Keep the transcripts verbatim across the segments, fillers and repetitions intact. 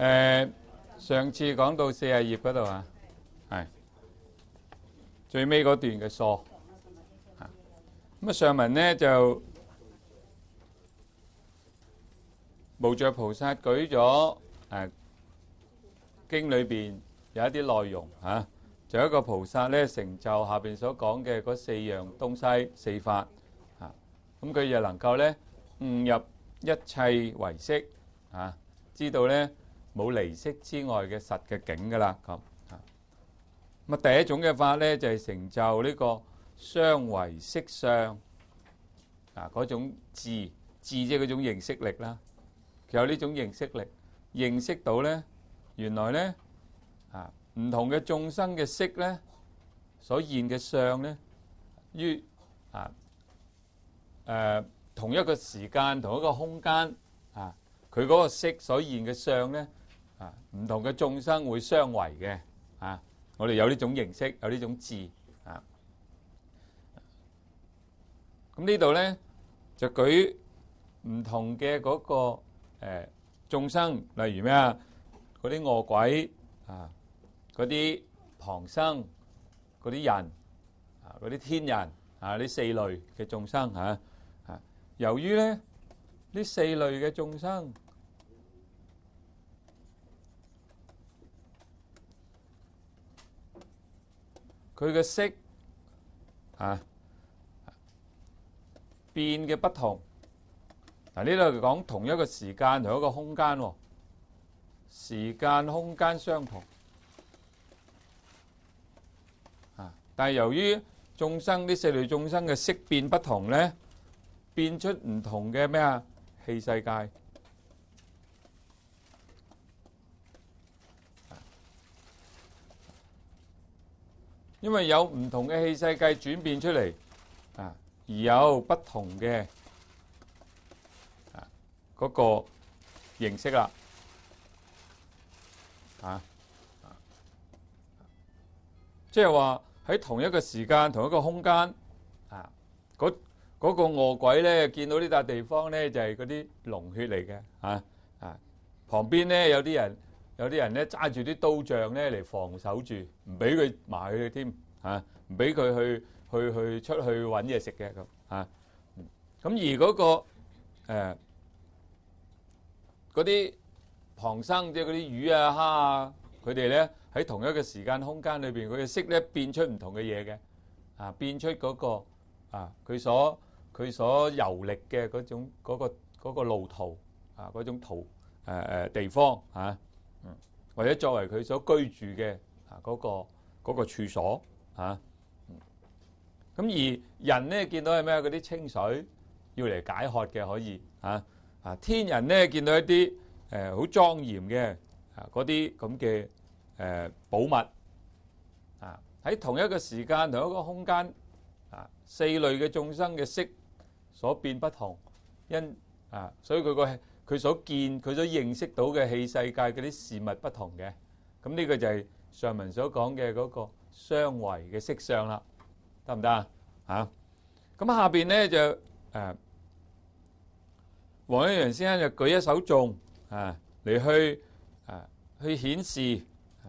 誒，上次講到四十頁嗰度啊，係最尾嗰段嘅疏。咁啊，上文咧就無著菩薩舉咗誒經裏邊有一啲內容嚇，就有一個菩薩咧成就下邊所講嘅嗰四樣東西四法嚇，咁佢又能夠咧悟入一切唯識嚇，知道咧冇離識之外嘅實嘅境噶啦咁嚇。咁啊，第一種嘅法咧就係成就呢個相唯識相啊，嗰種智智即係嗰種認識力啦。佢有呢種認識力，認識到咧原來咧啊唔同嘅眾生嘅識咧所現嘅相咧，於啊誒同一個時間同一個空間啊，佢嗰個識所現嘅相咧啊，唔同嘅眾生會相違嘅啊。我哋有呢種認識，有呢種智啊。咁呢度咧就舉唔同嘅嗰個誒眾生，例如咩啊？嗰啲餓鬼啊，嗰啲旁生，嗰啲人啊，嗰啲天人啊，呢四類嘅眾生嚇啊。由於咧呢四類嘅眾生，佢嘅識啊變嘅不同。嗱，呢度講同一個時間同一個空間喎，時間空間相同啊，但係由於眾生呢四類眾生嘅識變不同咧，變出唔同嘅咩啊器世界。因為有唔同嘅器世界轉變出嚟啊，而有不同嘅啊嗰個形式啦，啊，即係話喺同一個時間、同一個空間啊，嗰嗰個餓鬼咧見到呢笪地方咧就係嗰啲龍血嚟嘅，啊啊，旁邊咧有啲人。有啲人咧揸住啲刀杖咧嚟防守住，唔俾佢埋去添嚇，唔俾佢去去去出去揾嘢食嘅咁嚇。咁而嗰個誒嗰啲旁生，即係嗰啲魚啊、蝦啊，佢哋咧喺同一個時間空間裏邊，佢嘅識咧變出唔同嘅嘢嘅啊，變出嗰個啊佢所佢所遊歷嘅嗰種嗰個嗰個路途啊，嗰種途誒誒地方嚇。嗯，或者作為佢所居住嘅啊嗰個嗰個處所嚇，咁而人咧見到係咩？嗰啲清水要嚟解渴嘅可以嚇啊，天人咧見到一啲誒好莊嚴嘅啊嗰啲咁嘅誒寶物啊，喺同一個時間同一個空間啊，四類嘅眾生嘅識所變不同，因啊，所以佢個佢所見、佢所認識到嘅器世界嗰啲事物不同嘅，咁呢個就係上文所講嘅嗰個相違嘅色相啦，得唔得啊？嚇！咁下邊咧就誒，黃一陽先生就舉一首頌啊嚟去啊去顯示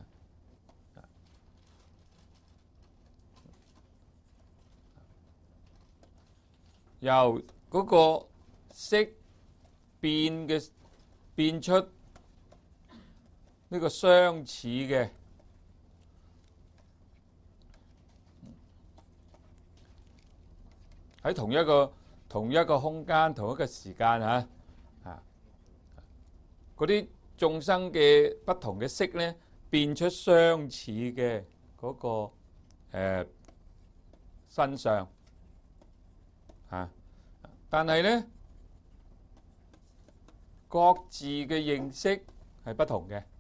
由嗰個色變嘅變出呢個相似嘅喺同一個同一個空間同一個時間嚇啊，嗰啲眾生嘅不同嘅色咧變出相似嘅嗰個誒身相嚇，但係咧，各自嘅認識係不同嘅，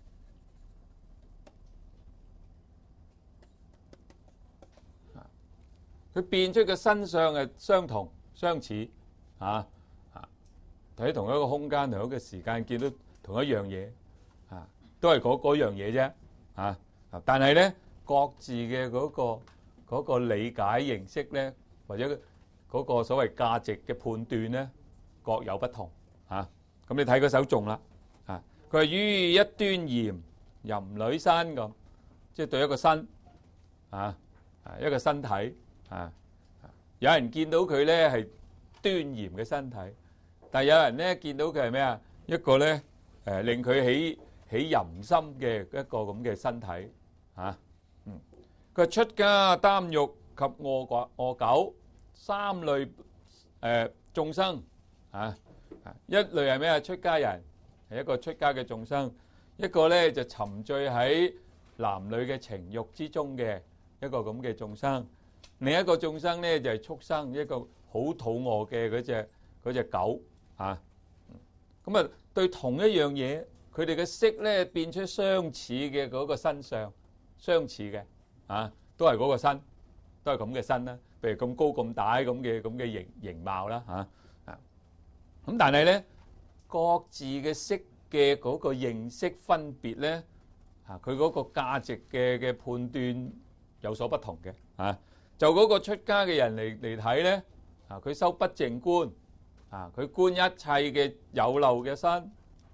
佢變出嘅身相係相同相似，啊啊，喺同一個空間同一個時間見到同一樣嘢，啊，都係嗰嗰樣嘢啫，啊啊，但係咧各自嘅嗰個嗰個理解認識咧，或者嗰個所謂價值嘅判斷咧，各有不同，啊。咁你睇嗰首頌啦，啊，佢佢係於一端嚴，淫女身咁，即係對一個身啊，一個身體啊。有人見到佢咧係端嚴嘅身體，但係有人咧見到佢係咩啊？一個咧誒令佢起起淫心嘅一個咁嘅身體啊。嗯，佢出家擔欲及餓寡餓狗三類誒眾生啊。一類係咩啊？出家人係一個出家嘅眾生，一個咧就沉醉喺男女嘅情慾之中嘅一個咁嘅眾生。另一個眾生咧就係畜生，一個好肚餓嘅嗰隻嗰隻狗啊。咁啊，對同一樣嘢，佢哋嘅色咧變出相似嘅嗰個身相，相似嘅啊，都係嗰個身，都係咁嘅身啦。譬如咁高咁大咁嘅咁嘅形形貌啦嚇啊。咁但係咧，各自嘅色嘅嗰個認識分別咧啊，佢嗰個價值嘅嘅判斷有所不同嘅啊。就嗰個出家嘅人嚟嚟睇咧，啊，佢修不淨觀，啊，佢觀一切嘅有漏嘅身，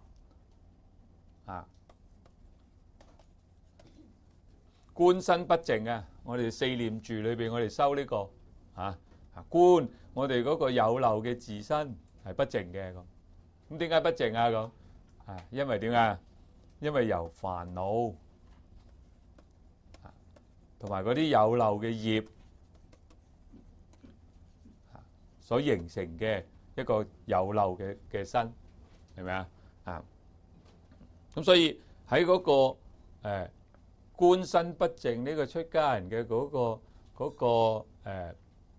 啊，觀身不淨啊！我哋四念住裏邊，我哋修呢個啊，啊，觀我哋嗰個有漏嘅自身係不淨嘅咁。咁點解不淨啊？咁啊，因為點啊？因為由煩惱同埋嗰啲有漏嘅業所形成嘅一個有漏嘅嘅身，係咪啊？啊，咁所以喺嗰個誒觀身不淨呢個出家人嘅嗰個嗰個誒，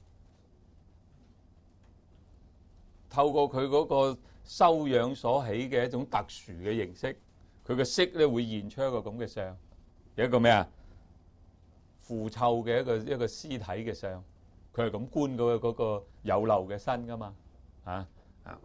透過佢嗰個修養所起嘅一種特殊嘅形式，佢嘅色咧會現出一個咁嘅相，有一個咩啊？腐臭嘅一個一個屍體嘅相。佢係咁觀嗰個嗰個有漏嘅身噶嘛，啊啊，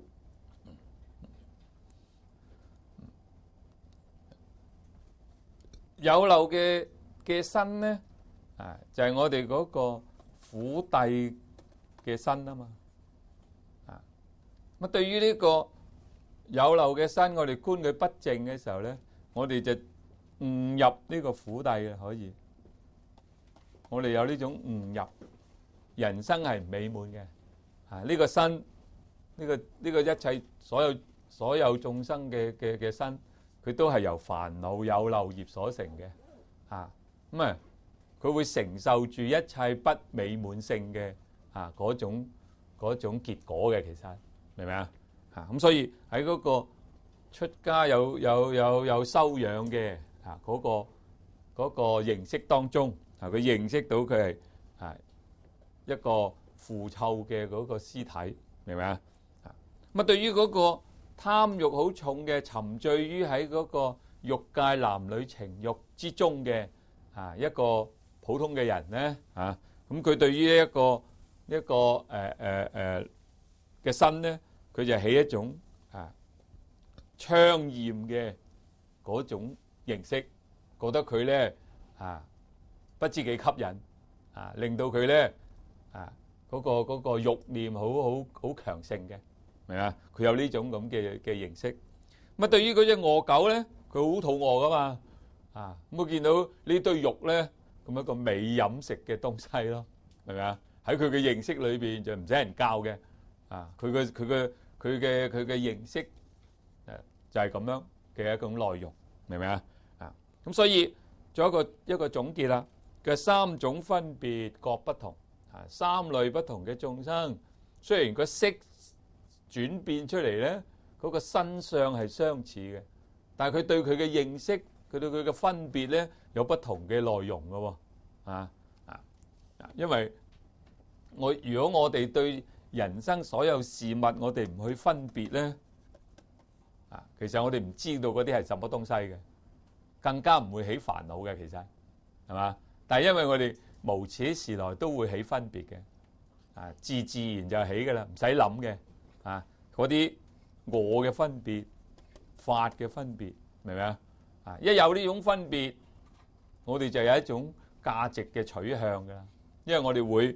有漏嘅嘅身咧，啊就係我哋嗰個苦諦嘅身啊嘛，啊咁對於呢個有漏嘅身，我哋觀佢不淨嘅時候咧，我哋就誤入呢個苦諦嘅可以，我哋有呢種誤入。人生係唔美滿嘅，啊！呢個身，呢個呢個一切所有所有眾生嘅嘅嘅身，佢都係由煩惱有漏業所成嘅，啊咁啊，佢會承受住一切不美滿性嘅啊嗰種嗰種結果嘅，其實明唔明啊？啊咁，所以喺嗰個出家有有有有修養嘅啊嗰個嗰個認識當中，啊佢認識到佢係啊。一個腐臭嘅嗰個屍體，明唔明啊？咁啊，對於嗰個貪慾好重嘅、沉醉於喺嗰個欲界男女情慾之中嘅啊一個普通嘅人咧，啊咁佢對於一個一個誒誒誒嘅身咧，佢就起一種啊昌豔嘅嗰種形式，覺得佢咧啊不知幾吸引啊，令到佢咧。啊！嗰個嗰個慾念好好好強盛嘅，明嘛？佢有呢種咁嘅嘅形式。咁啊，對於嗰隻餓狗咧，佢好肚餓噶嘛。啊！咁我見到呢堆肉咧，咁一個美飲食嘅東西咯，明咪啊？喺佢嘅認識裏邊就唔使人教嘅。啊！佢嘅佢嘅佢嘅佢嘅認識誒就係咁樣嘅一種內容，明唔明啊？啊！咁所以做一個一個總結啦，嘅三種分別各不同。啊，三類不同嘅眾生，雖然個色轉變出嚟咧，嗰個身相係相似嘅，但係佢對佢嘅認識，佢對佢嘅分別咧，有不同嘅內容嘅喎。啊啊，因為我如果我哋對人生所有事物，我哋唔去分別咧，啊，其實我哋唔知道嗰啲係什麼東西嘅，更加唔會起煩惱嘅，其實係嘛？但係因為我哋無始時來都會起分別嘅，啊，自自然就起㗎啦，唔使諗嘅，啊，嗰啲我嘅分別、法嘅分別，明唔明啊？啊，一有呢種分別，我哋就有一種價值嘅取向㗎啦，因為我哋會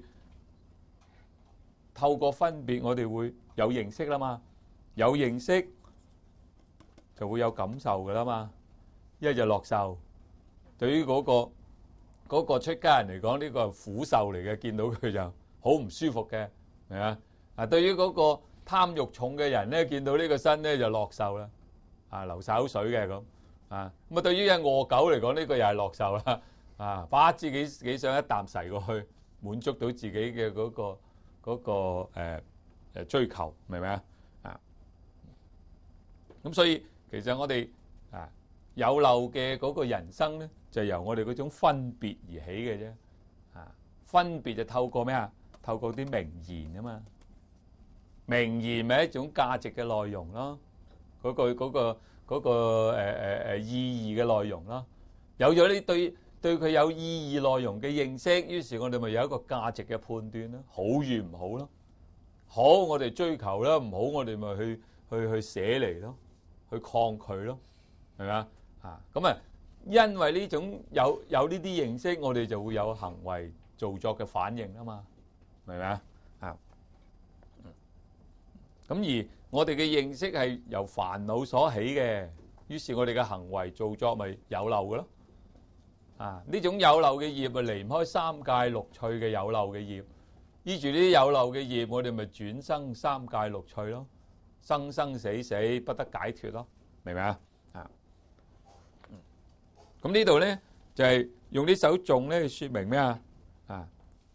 透過分別，我哋會有認識啦嘛，有認識就會有感受噶啦嘛。一係就樂受，對於嗰個嗰個出家人嚟講，呢個係苦受嚟嘅，見到佢就好唔舒服嘅，係嘛？啊，對於嗰個貪慾重嘅人咧，見到呢個身咧就樂受啦，啊流晒口水嘅咁，啊咁啊對於隻餓狗嚟講，呢個又係樂受啦，啊不知幾幾想一啖噬過去，滿足到自己嘅嗰個嗰個誒誒追求，明唔明啊？啊，咁所以其實我哋啊有漏嘅嗰個人生咧，就由我哋嗰種分別而起嘅啫，啊分別就透過咩啊？透過啲名言啊嘛。名言咪一種價值嘅內容咯，嗰個嗰個嗰個誒誒誒意義嘅內容咯。有咗呢對對佢有意義內容嘅認識，於是我哋咪有一個價值嘅判斷咯，好與唔好咯。好我哋追求啦，唔好我哋咪去去去捨離咯，去抗拒咯，係咪啊？啊咁啊，因為呢種有有呢啲認識，我哋就會有行為造作嘅反應啊嘛，明唔明啊？啊！咁而我哋嘅認識係由煩惱所起嘅，於是我哋嘅行為造作咪有漏嘅咯。啊，呢種有漏嘅業咪離唔開三界六趣嘅有漏嘅業，依住呢啲有漏嘅業，我哋咪轉生三界六趣咯，生生死死不得解脫咯，明唔明啊？啊，咁呢度咧就係用呢首頌咧去説明咩啊？啊，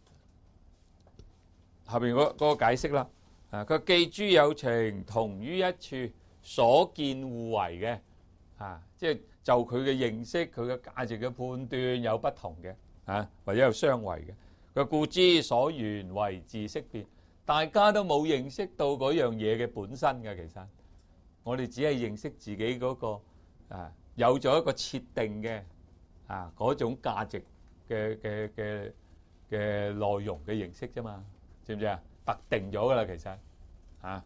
後邊嗰嗰個解釋啦。啊！佢記諸有情同於一處，所見互為嘅，啊，即係就佢嘅認識、佢嘅價值嘅判斷有不同嘅，啊，或者有相違嘅。佢故知所緣為自識變，大家都冇認識到嗰樣嘢嘅本身嘅，其實我哋只係認識自己嗰個啊，有咗一個設定嘅啊嗰種價值嘅嘅嘅嘅內容嘅認識啫嘛，知唔知啊？特定咗噶啦，其實啊，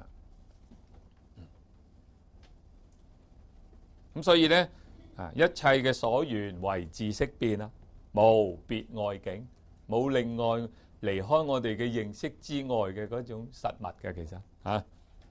咁所以咧啊，一切嘅所緣為自識變啦，無別外境，冇另外離開我哋嘅認識之外嘅嗰種實物嘅，其實啊，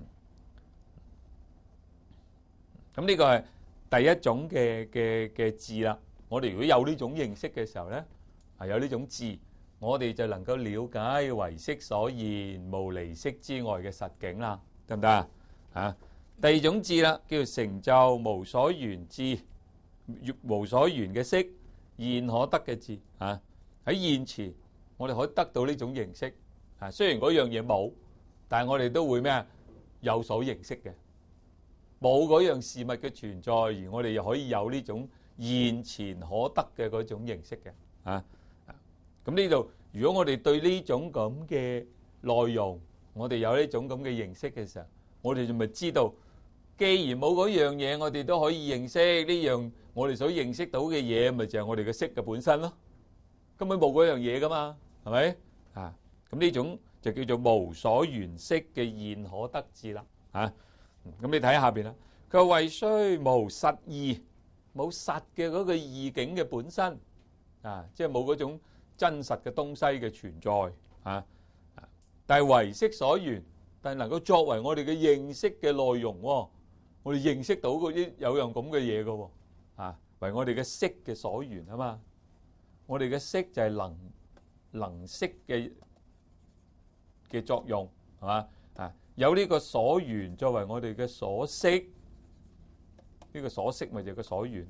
咁呢個係第一種嘅嘅嘅智啦。我哋如果有呢種認識嘅時候咧，係有呢種智。我哋就能夠了解唯識所現無離識之外嘅實境啦，得唔得啊？啊，第二種智啦，叫做成就無所緣智，無所緣嘅識現可得嘅智啊。喺現前，我哋可以得到呢種認識啊。雖然嗰樣嘢冇，但係我哋都會咩啊？有所認識嘅。冇嗰樣事物嘅存在，而我哋又可以有呢種現前可得嘅嗰種認識嘅啊。咁呢度，如果我哋對呢種咁嘅內容，我哋有呢種咁嘅認識嘅時候，我哋就咪知道，既然冇嗰樣嘢，我哋都可以認識呢樣我哋所認識到嘅嘢，咪就係我哋嘅識嘅本身咯。根本冇嗰樣嘢噶嘛，係咪啊？咁呢種就叫做無所緣識嘅現可得智啦。啊，咁你睇下邊啦，佢話謂須無實義，冇實嘅嗰個義境嘅本身啊，即係冇嗰種真實嘅東西嘅存在啊，但係唯識所緣，但係能夠作為我哋嘅認識嘅內容喎，我哋認識到嗰啲有樣咁嘅嘢嘅喎，啊，為我哋嘅識嘅所緣啊嘛，我哋嘅識就係能能識嘅嘅作用係嘛啊，有呢個所緣作為我哋嘅所識，呢個所識咪就係個所緣。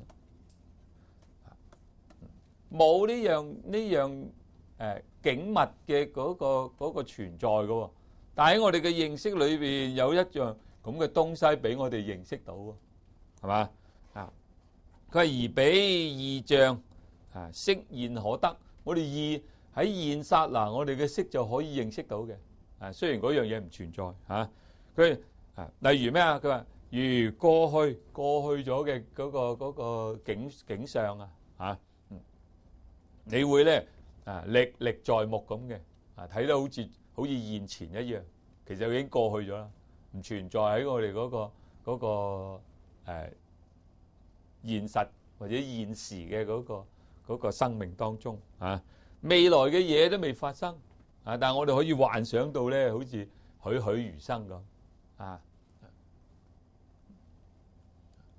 冇呢樣呢樣誒景物嘅嗰個嗰個存在嘅喎，但喺我哋嘅認識裏邊有一樣咁嘅東西俾我哋認識到喎，係嘛啊？佢係而比異象啊，識現可得。我哋現喺現剎那，我哋嘅識就可以認識到嘅啊。雖然嗰樣嘢唔存在嚇，佢啊，例如咩啊？佢話如過去過去咗嘅嗰個嗰個景景象啊嚇。你會咧啊歷歷在目咁嘅啊，睇得好似好似現前一樣，其實已經過去咗啦，唔存在喺我哋嗰個嗰個誒現實或者現時嘅嗰個嗰個生命當中啊。未來嘅嘢都未發生啊，但係我哋可以幻想到咧，好似栩栩如生咁啊。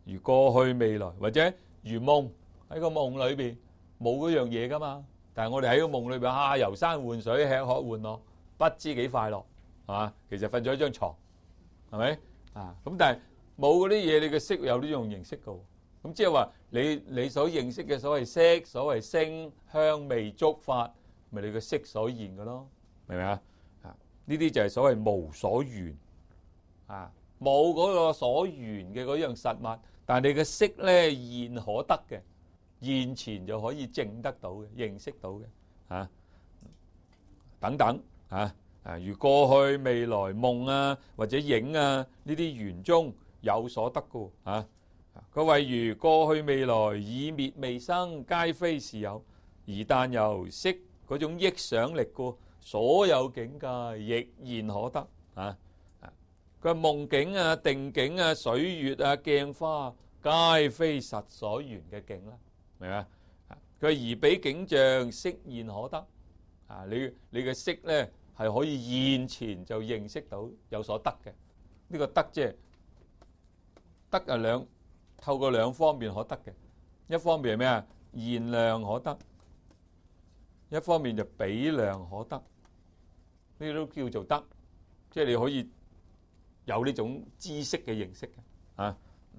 如過去未來，或者如夢，喺個夢裏邊冇嗰樣嘢噶嘛。但係我哋喺個夢裏邊啊，遊山玩水，吃喝玩樂，不知幾快樂，係嘛？其實瞓咗一張床，係咪啊？咁但係冇嗰啲嘢，你嘅色有呢種認識噶。咁即係話你你所認識嘅所謂色，所謂聲香味觸法，咪你嘅色所現嘅咯，明唔明啊？啊，呢啲就係所謂無所緣啊，冇嗰個所緣嘅嗰樣實物，但係你嘅色咧現可得嘅，現前就可以證得到嘅，認識到嘅啊，等等啊啊，如過去未來夢啊或者影啊呢啲緣中有所得嘅啊。佢謂如過去未來已滅未生，皆非是有，而但由色嗰種憶想力故，所有境界亦現可得啊！佢話夢境啊、定境啊、水月啊、鏡花，皆非實所緣嘅境啦，明嘛？佢話而彼景象色現可得啊！你你嘅色咧係可以現前就認識到有所得嘅，呢個得即係得啊兩。透過兩方面可得嘅，一方面係咩啊？現量可得，一方面就比量可得，呢啲都叫做得，即係你可以有呢種知識嘅認識嘅啊。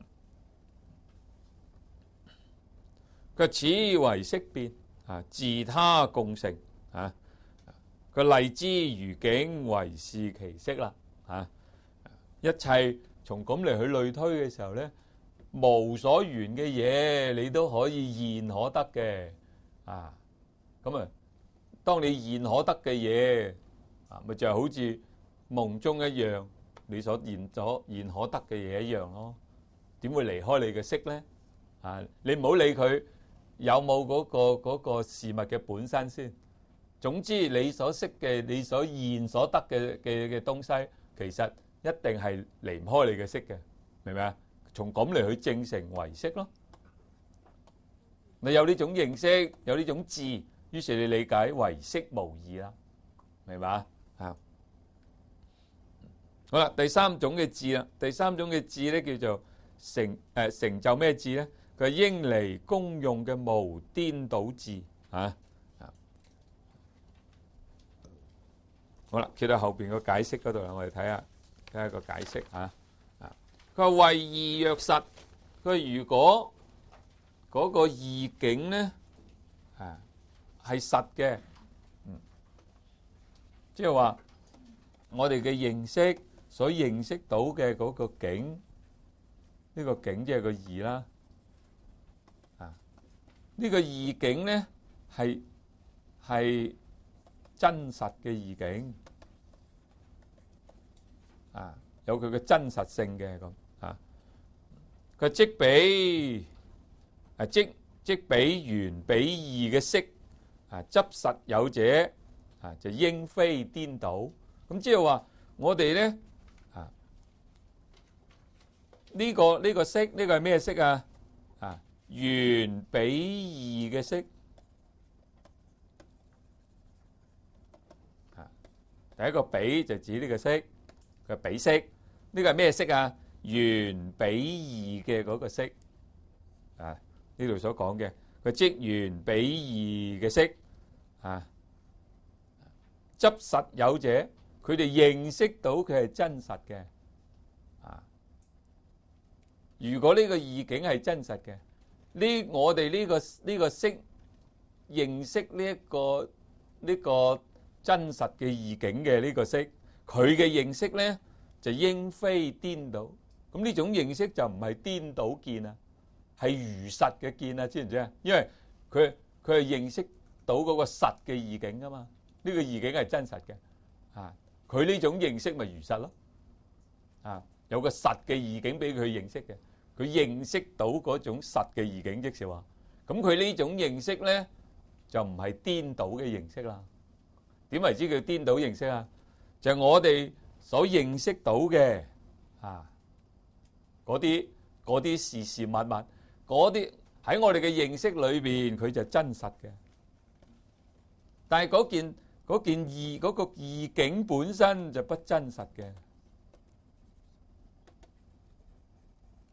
佢此為色變啊，自他共成啊。佢例之如境為是其色啦啊。一切從咁嚟去類推嘅時候咧，無所緣嘅嘢，你都可以現可得嘅啊！咁啊，當你現可得嘅嘢啊，咪就係好似夢中一樣，你所現咗現可得嘅嘢一樣咯。點會離開你嘅色咧？啊，你唔好理佢有冇嗰個嗰個事物嘅本身先。總之，你所識嘅、你所現所得嘅嘅嘅東西，其實一定係離唔開你嘅色嘅，明唔明啊？從咁嚟去證成為色咯，你有呢種認識，有呢種智，於是你理解為色無異啦，明嘛？啊，好啦，第三種嘅智啦，第三種嘅智咧叫做成誒成就咩智咧？佢係應離功用嘅無顛倒智啊！好啦，揭到後邊個解釋嗰度啦，我哋睇下睇下個解釋啊。佢話謂義若實，佢如果嗰個義境咧啊係實嘅，嗯，即係話我哋嘅認識所認識到嘅嗰個境，呢個境即係個義啦，啊，呢個義境咧係係真實嘅義境，啊，有佢嘅真實性嘅咁。佢即比啊，即即比緣比義嘅色啊，執實有者啊，就應非顛倒。咁即係話我哋咧啊，呢個呢個色，呢個係咩色啊？啊，緣比義嘅色啊，第一個比就指呢個色，佢比色，呢個係咩色啊？緣比義嘅嗰個色啊，呢度所講嘅佢即緣比義嘅色啊，執實有者，佢哋認識到佢係真實嘅啊。如果呢個義境係真實嘅，呢我哋呢個呢個色認識呢一個呢個真實嘅義境嘅呢個色，佢嘅認識咧就應非顛倒。咁呢種認識就唔係顛倒見啊，係如實嘅見啊，知唔知啊？因為佢佢係認識到嗰個實嘅義境啊嘛，呢個義境係真實嘅啊，佢呢種認識咪如實咯啊，有個實嘅義境俾佢認識嘅，佢認識到嗰種實嘅義境，即是話，咁佢呢種認識咧就唔係顛倒嘅認識啦。點為之叫顛倒認識啊？就係我哋所認識到嘅啊。嗰啲嗰啲事事物物，嗰啲喺我哋嘅認識裏邊，佢就真實嘅。但係嗰件嗰件義嗰個義境本身就不真實嘅。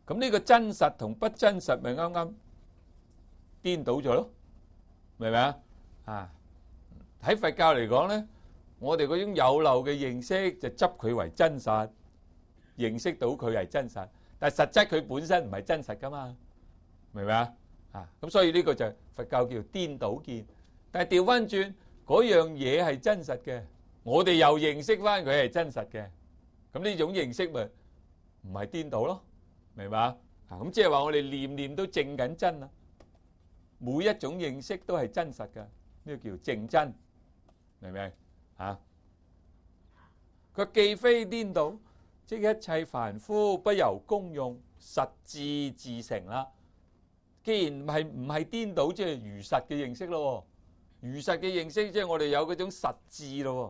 咁呢個真實同不真實咪啱啱顛倒咗咯，明唔明啊？啊，喺佛教嚟講咧，我哋嗰種有漏嘅認識就執佢為真實，認識到佢係真實，但係實質佢本身唔係真實噶嘛，明唔明啊？啊，咁所以呢個就係佛教叫做顛倒見。但係調翻轉嗰樣嘢係真實嘅，我哋又認識翻佢係真實嘅，咁呢種認識咪唔係顛倒咯，明白啊？咁即係話我哋念念都證緊真啊，每一種認識都係真實嘅，呢個叫證真，明唔明啊？佢既非顛倒，即一切凡夫不由功用，實智自成啦。既然係唔係顛倒，即係如實嘅認識咯。如實嘅認識，即係我哋有嗰種實智咯，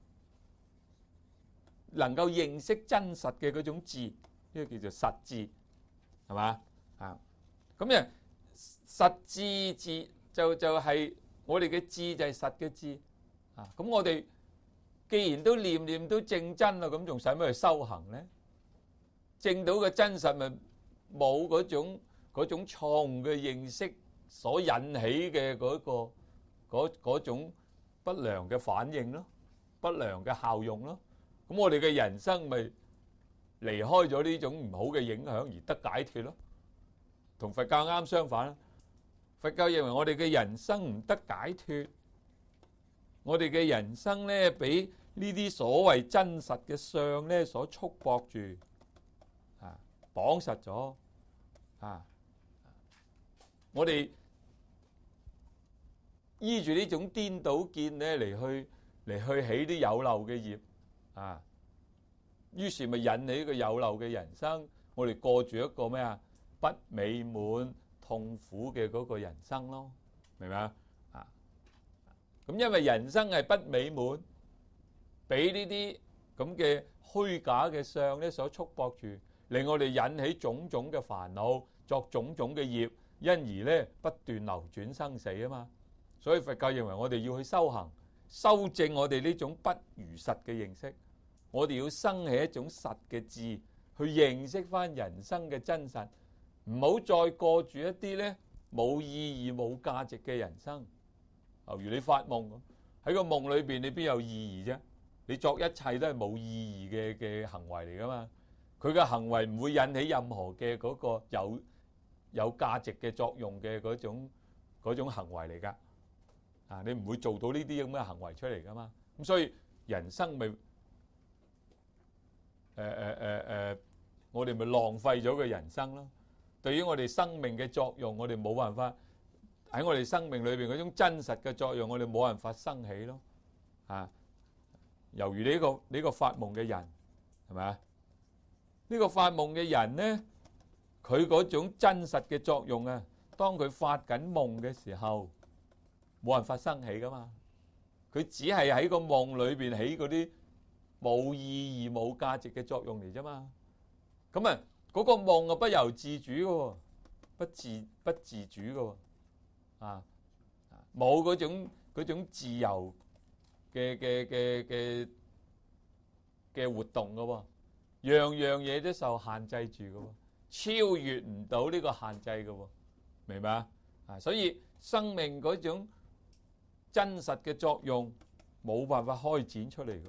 能夠認識真實嘅嗰種智，呢個叫做實智，係嘛啊？咁樣實智智就就係我哋嘅智就係實嘅智啊。咁我哋既然都念念都證真啦，咁仲使乜去修行咧？證到嘅真實咪冇嗰種嗰種錯誤嘅認識所引起嘅嗰個。嗰嗰種不良嘅反應咯，不良嘅效用咯，咁我哋嘅人生咪離開咗呢種唔好嘅影響而得解脫咯。同佛教啱相反，佛教認為我哋嘅人生唔得解脫，我哋嘅人生咧俾呢啲所謂真實嘅相咧所束縛住，啊綁實咗，啊我哋。依住呢種顛倒見咧嚟去嚟去起啲有漏嘅業啊，於是咪引起個有漏嘅人生，我哋過住一個咩啊不美滿痛苦嘅嗰個人生咯，明唔明啊？啊，咁因為人生係不美滿，俾呢啲咁嘅虛假嘅相咧所束縛住，令我哋引起種種嘅煩惱，作種種嘅業，因而咧不斷流轉生死啊嘛。所以佛教認為我哋要去修行，修正我哋呢種不如實嘅認識，我哋要生起一種實嘅智，去認識翻人生嘅真實，唔好再過住一啲咧冇意義、冇價值嘅人生。例如你發夢，喺個夢裏邊，你邊有意義啫？你作一切都係冇意義嘅嘅行為嚟噶嘛？佢嘅行為唔會引起任何嘅嗰個有有價值嘅作用嘅嗰種嗰種行為嚟噶。啊！你唔會做到呢啲咁嘅行為出嚟噶嘛？咁所以人生咪誒誒誒誒，我哋咪浪費咗個人生咯。對於我哋生命嘅作用，我哋冇辦法喺我哋生命裏邊嗰種真實嘅作用，我哋冇辦法生起咯。啊，猶如呢個呢個發夢嘅人，係咪啊？呢個發夢嘅人咧，佢嗰種真實嘅作用啊，當佢發緊夢嘅時候，冇辦法生起噶嘛，佢只係喺個夢裏邊起嗰啲冇意義、冇價值嘅作用嚟啫嘛。咁啊，嗰個夢啊不由自主嘅，不自不自主嘅，啊，冇嗰種嗰種自由嘅嘅嘅嘅嘅活動嘅，樣樣嘢都受限制住嘅，超越唔到呢個限制嘅，明白啊？啊，所以生命嗰種真實嘅作用冇辦法開展出嚟嘅，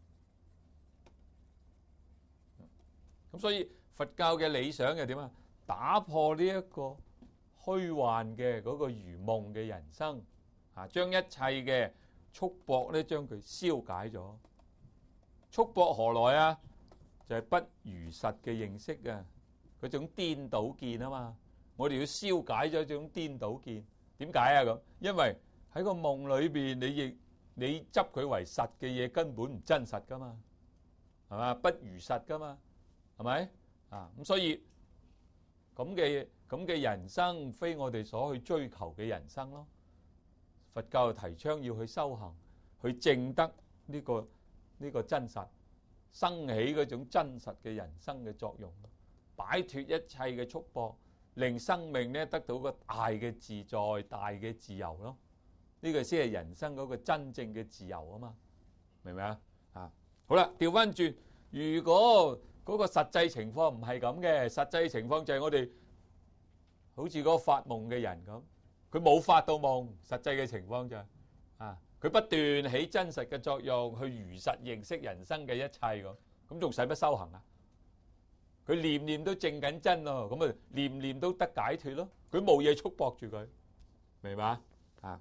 咁所以佛教嘅理想係點啊？打破呢一個虛幻嘅嗰個如夢嘅人生，啊，將一切嘅束縛咧，將佢消解咗。束縛何來啊？就係不如實嘅認識啊，嗰種顛倒見啊嘛。我哋要消解咗一種顛倒見。點解啊？咁因為喺個夢裏邊，你亦你執佢為實嘅嘢根本唔真實噶嘛，係嘛？不如實噶嘛，係咪啊？咁所以咁嘅咁嘅人生，非我哋所去追求嘅人生咯。佛教提倡要去修行，去證得呢個呢個真實，生起嗰種真實嘅人生嘅作用，擺脫一切嘅束縛，令生命咧得到個大嘅自在、大嘅自由咯。呢個先係人生嗰個真正嘅自由啊嘛，明唔明啊？啊，好啦，調翻轉，如果嗰個實際情況唔係咁嘅，實際情況就係我哋好似嗰個發夢嘅人咁，佢冇發到夢，實際嘅情況就係啊，佢不斷起真實嘅作用，去如實認識人生嘅一切咁，咁仲使乜修行啊？佢念念都證緊真咯，咁啊念念都得解脫咯，佢冇嘢束縛住佢，明嘛？啊，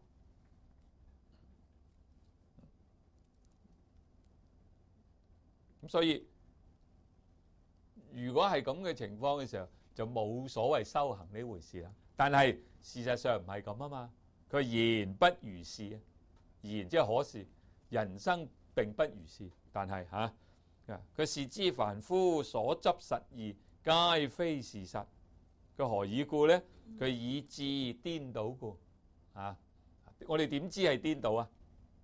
咁所以如果係咁嘅情況嘅時候，就冇所謂修行呢回事啦。但係事實上唔係咁啊嘛，佢言不如是啊，言即係可是，人生並不如是，但係嚇。啊佢是知凡夫所執實義，皆非是實。佢何以故呢？佢以智顛倒故。啊，我哋點知係顛倒啊？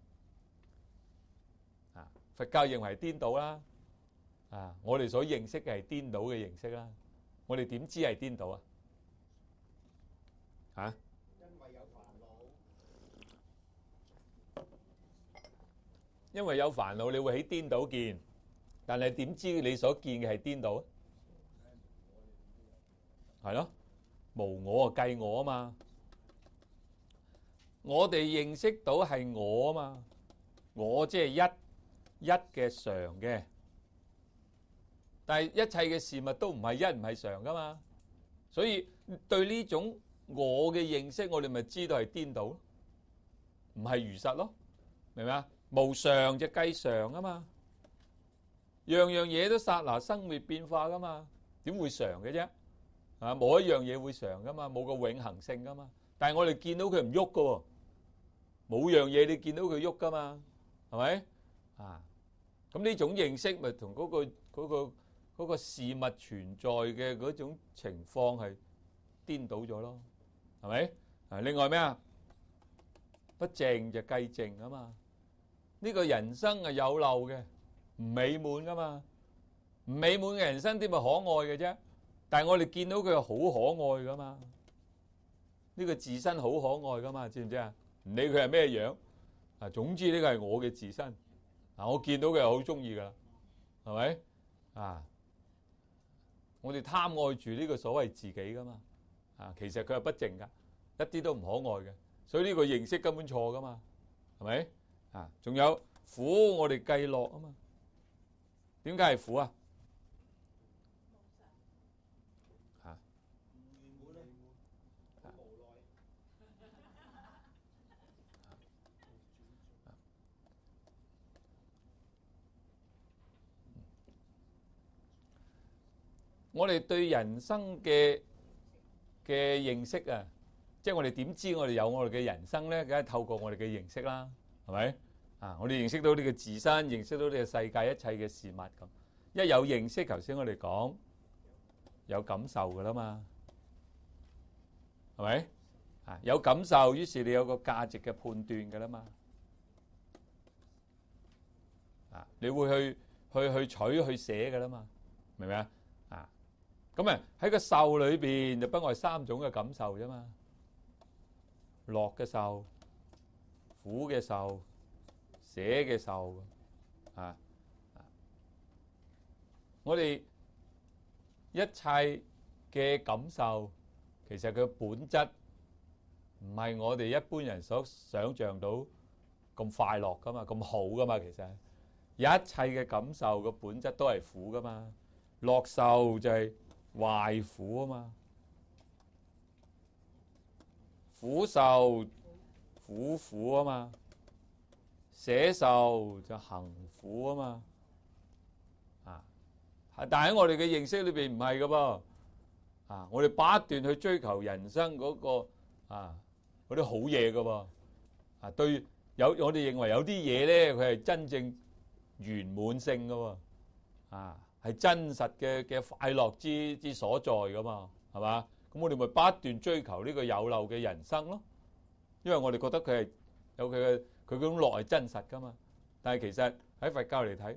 啊，佛教認為顛倒啦。啊，我哋所認識嘅係顛倒嘅認識啦。我哋點知係顛倒啊？嚇？因為有煩惱。因為有煩惱，你會起顛倒見。但係點知你所見嘅係顛倒啊？係咯，無我啊計我啊嘛。我哋認識到係我啊嘛，我即係一一嘅常嘅。但係一切嘅事物都唔係一唔係常噶嘛，所以對呢種我嘅認識，我哋咪知道係顛倒咯，唔係如實咯，明唔明啊？無常就計常啊嘛。樣樣嘢都剎那生滅變化噶嘛，點會常嘅啫？啊，冇一樣嘢會常噶嘛，冇個永恆性噶嘛。但係我哋見到佢唔喐噶喎，冇樣嘢你見到佢喐噶嘛，係咪？啊，咁呢種認識咪同嗰個嗰個嗰個事物存在嘅嗰種情況係顛倒咗咯，係咪？啊，另外咩啊？不淨就計淨啊嘛，呢個人生係有漏嘅。唔美滿噶嘛，唔美滿嘅人生點咪可愛嘅啫？但係我哋見到佢係好可愛噶嘛，呢個自身好可愛噶嘛，知唔知啊？唔理佢係咩樣啊，總之呢個係我嘅自身啊，我見到佢係好中意噶啦，係咪啊？我哋貪愛住呢個所謂自己噶嘛啊，其實佢係不淨噶，一啲都唔可愛嘅，所以呢個認識根本錯噶嘛，係咪啊？仲有苦，我哋計樂啊嘛。點解係苦啊？嚇！我哋對人生嘅嘅認識啊，即係我哋點知我哋有我哋嘅人生咧？梗係透過我哋嘅認識啦，係咪？啊！我哋認識到呢個自身，認識到呢個世界一切嘅事物咁。一有認識，頭先我哋講有感受噶啦嘛，係咪？啊，有感受，於是你有個價值嘅判斷噶啦嘛。啊，你會去去去取去捨噶啦嘛，明唔明啊？啊，咁啊喺個受裏邊就不外三種嘅感受啫嘛，樂嘅受、苦嘅受、捨嘅受啊。我哋一切嘅感受，其實佢本質唔係我哋一般人所想像到咁快樂噶嘛，咁好噶嘛。其實一切嘅感受個本質都係苦噶嘛，樂受就係壞苦啊嘛，苦受苦苦啊嘛，捨受就行苦啊嘛。但喺我哋嘅認識裏邊唔係噶噃，啊！我哋不斷去追求人生嗰個啊嗰啲好嘢噶噃，啊對有我哋認為有啲嘢咧，佢係真正圓滿性噶喎，啊係真實嘅嘅快樂之之所在噶嘛，係嘛？咁我哋咪不斷追求呢個有漏嘅人生咯，因為我哋覺得佢係有佢嘅佢嗰種樂係真實噶嘛。但係其實喺佛教嚟睇，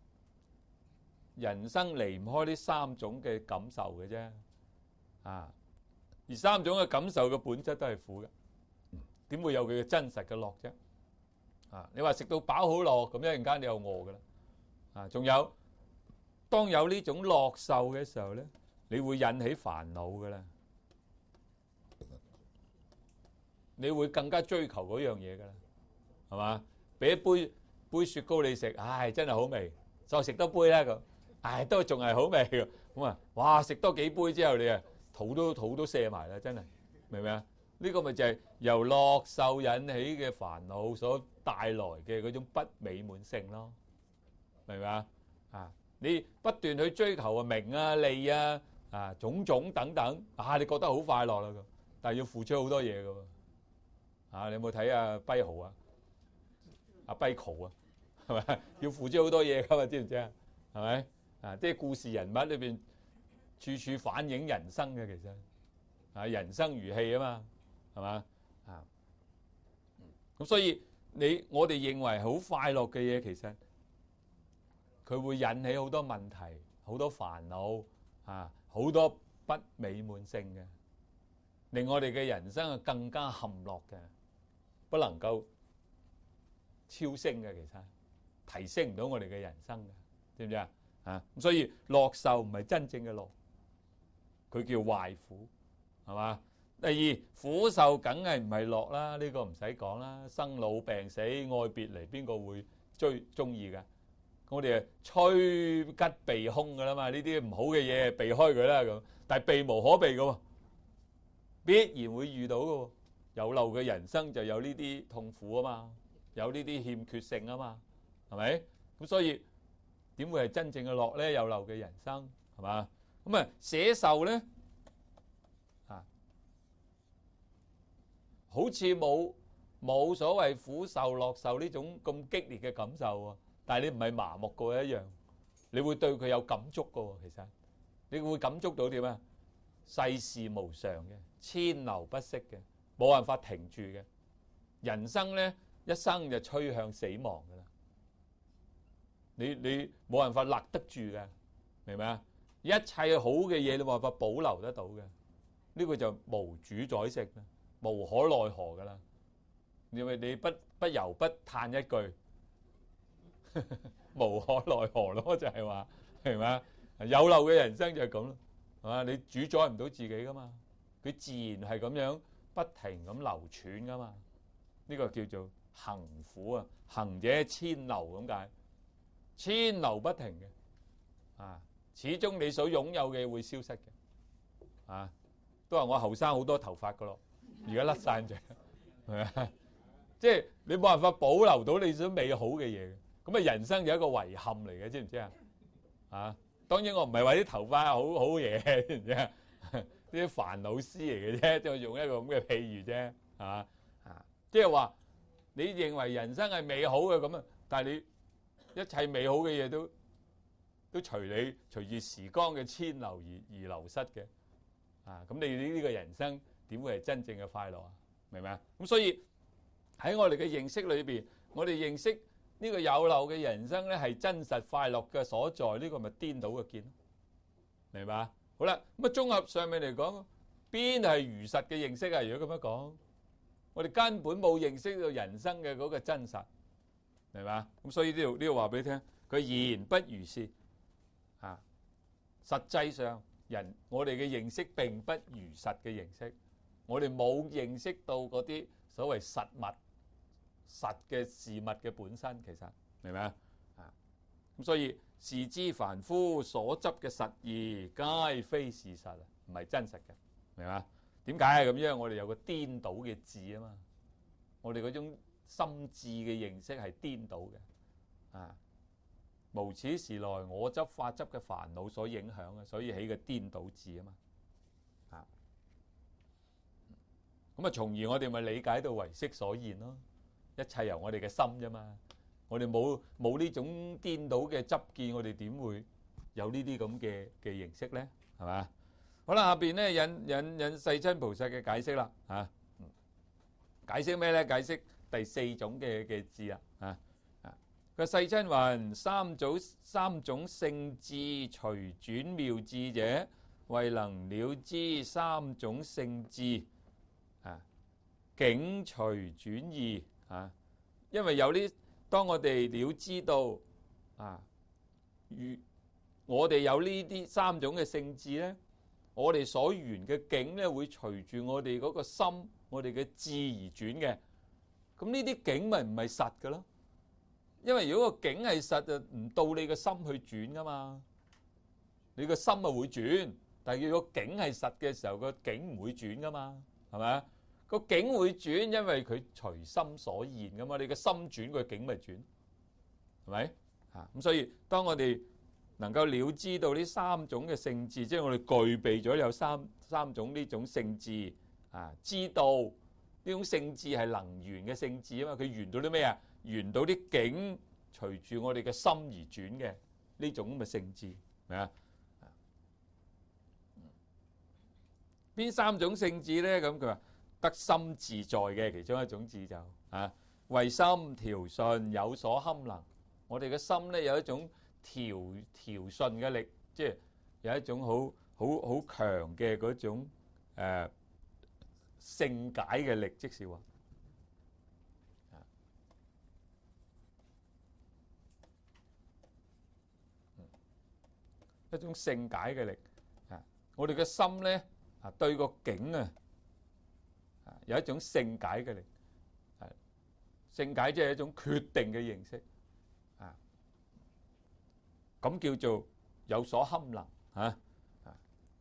人生離唔開呢三種嘅感受嘅啫，啊！而三種嘅感受嘅本質都係苦嘅，點會有佢嘅真實嘅樂啫？啊！你話食到飽好樂，咁一陣間你又餓噶啦，啊！仲有當有呢種樂受嘅時候咧，你會引起煩惱噶啦，你會更加追求嗰樣嘢噶啦，係嘛？俾一杯杯雪糕你食，唉，真係好味，再食多杯啦咁，唉，都仲係好味嘅。咁啊，哇！食多幾杯之後，你啊肚都肚都瀉埋啦，真係，明唔明啊？呢個咪就係由樂受引起嘅煩惱所帶來嘅嗰種不美滿性咯，明唔明啊？啊，你不斷去追求啊名啊利啊啊種種等等，啊你覺得好快樂啦咁，但係要付出好多嘢㗎喎。啊，你有冇睇啊跛豪啊？阿跛豪啊，係咪？要付出好多嘢㗎嘛，知唔知啊？係咪？啊，即係故事人物裏邊處處反映人生嘅，其實啊，人生如戲啊嘛，係嘛啊？咁所以你我哋認為好快樂嘅嘢，其實佢會引起好多問題、好多煩惱啊、好多不美滿性嘅，令我哋嘅人生啊更加陷落嘅，不能夠超升嘅，其實提升唔到我哋嘅人生嘅，知唔知啊？啊，所以樂受唔係真正嘅樂，佢叫壞苦，係嘛？第二，苦受梗係唔係樂啦，呢個唔使講啦，生老病死、愛別離，邊個會追中意㗎？我哋係趨吉避凶㗎啦嘛，呢啲唔好嘅嘢避開佢啦咁，但係避無可避㗎喎，必然會遇到㗎喎。有漏嘅人生就有呢啲痛苦啊嘛，有呢啲欠缺性啊嘛，係咪？咁所以點會係真正嘅樂咧？有漏嘅人生係嘛？咁啊捨受咧啊，好似冇冇所謂苦受樂受呢種咁激烈嘅感受喎，但係你唔係麻木過一樣，你會對佢有感觸㗎喎。其實你會感觸到點啊？世事無常嘅，千流不息嘅，冇辦法停住嘅。人生咧一生就趨向死亡㗎啦。你你冇辦法勒得住嘅，明唔明啊？一切好嘅嘢你冇辦法保留得到嘅，呢個就無主宰性啦，無可奈何噶啦。因為你不不由不嘆一句無可奈何咯，就係話係咪啊？有漏嘅人生就係咁咯，係嘛？你主宰唔到自己噶嘛，佢自然係咁樣不停咁流轉噶嘛。呢個叫做行苦啊，行者千流咁解。千流不停嘅，啊，始終你所擁有嘅會消失嘅，啊，都話我後生好多頭髮噶咯，而家甩曬咗，係咪？即係你冇辦法保留到你所美好嘅嘢，咁啊人生就一個遺憾嚟嘅，知唔知啊？啊，當然我唔係話啲頭髮好好嘢，知唔知啊？啲煩惱絲嚟嘅啫，即係用一個咁嘅譬喻啫，係嘛？啊，即係話你認為人生係美好嘅咁啊，但係你一切美好嘅嘢都都隨你隨住時光嘅遷流而而流失嘅，啊！咁你呢呢個人生點會係真正嘅快樂啊？明唔明啊？咁所以喺我哋嘅認識裏邊，我哋認識呢個有漏嘅人生咧係真實快樂嘅所在，呢個咪顛倒嘅見，明白啊？好啦，咁啊綜合上面嚟講，邊係如實嘅認識啊？如果咁樣講，我哋根本冇認識到人生嘅嗰個真實。明嘛？咁所以呢度呢度話俾你聽，佢言不如是啊。實際上，人我哋嘅認識並不如實嘅認識，我哋冇認識到嗰啲所謂實物、實嘅事物嘅本身，其實明唔明啊？啊，咁所以是知凡夫所執嘅實義，皆非事實啊，唔係真實嘅，明嘛？點解係咁？因為我哋有個顛倒嘅智啊嘛，我哋嗰種心智嘅認識係顛倒嘅，啊，無始時來我執法執嘅煩惱所影響嘅，所以起個顛倒智啊嘛，啊，咁啊，從而我哋咪理解到唯識所現咯，一切由我哋嘅心啫嘛，我哋冇冇呢種顛倒嘅執見，我哋點會有呢啲咁嘅嘅認識咧？係嘛？好啦，下邊咧引引引世親菩薩嘅解釋啦，嚇，解釋咩咧？解釋第四種嘅嘅智啊，啊啊！個世親云三種三種聖智隨轉妙智者，為能了知三種聖智啊，境隨轉異啊。因為有呢，當我哋了知到啊，如我哋有呢啲三種嘅性智咧，我哋所緣嘅境咧會隨住我哋嗰個心、我哋嘅智而轉嘅。咁呢啲境咪唔係實嘅咯？因為如果個境係實，就唔到你個心去轉噶嘛。你個心咪會轉，但係如果境係實嘅時候，個境唔會轉噶嘛，係咪啊？個境會轉，因為佢隨心所現噶嘛。你個心轉，個境咪轉，係咪啊？咁所以當我哋能夠了知到呢三種嘅性智，即係我哋具備咗有三三種呢種性智啊，知道呢種性智係能緣嘅性智啊嘛。佢緣到啲咩啊？緣到啲境隨住我哋嘅心而轉嘅呢種咁嘅性智，係啊？邊三種性智咧？咁佢話得心自在嘅其中一種智就啊，為心調順，有所堪能。我哋嘅心咧有一種調調順嘅力，即係有一種好好好強嘅嗰種誒勝解嘅力，即是話一種勝解嘅力啊！我哋嘅心咧啊，對個境啊啊有一種勝解嘅力，係勝解即係一種決定嘅認識啊，咁叫做有所堪能嚇啊！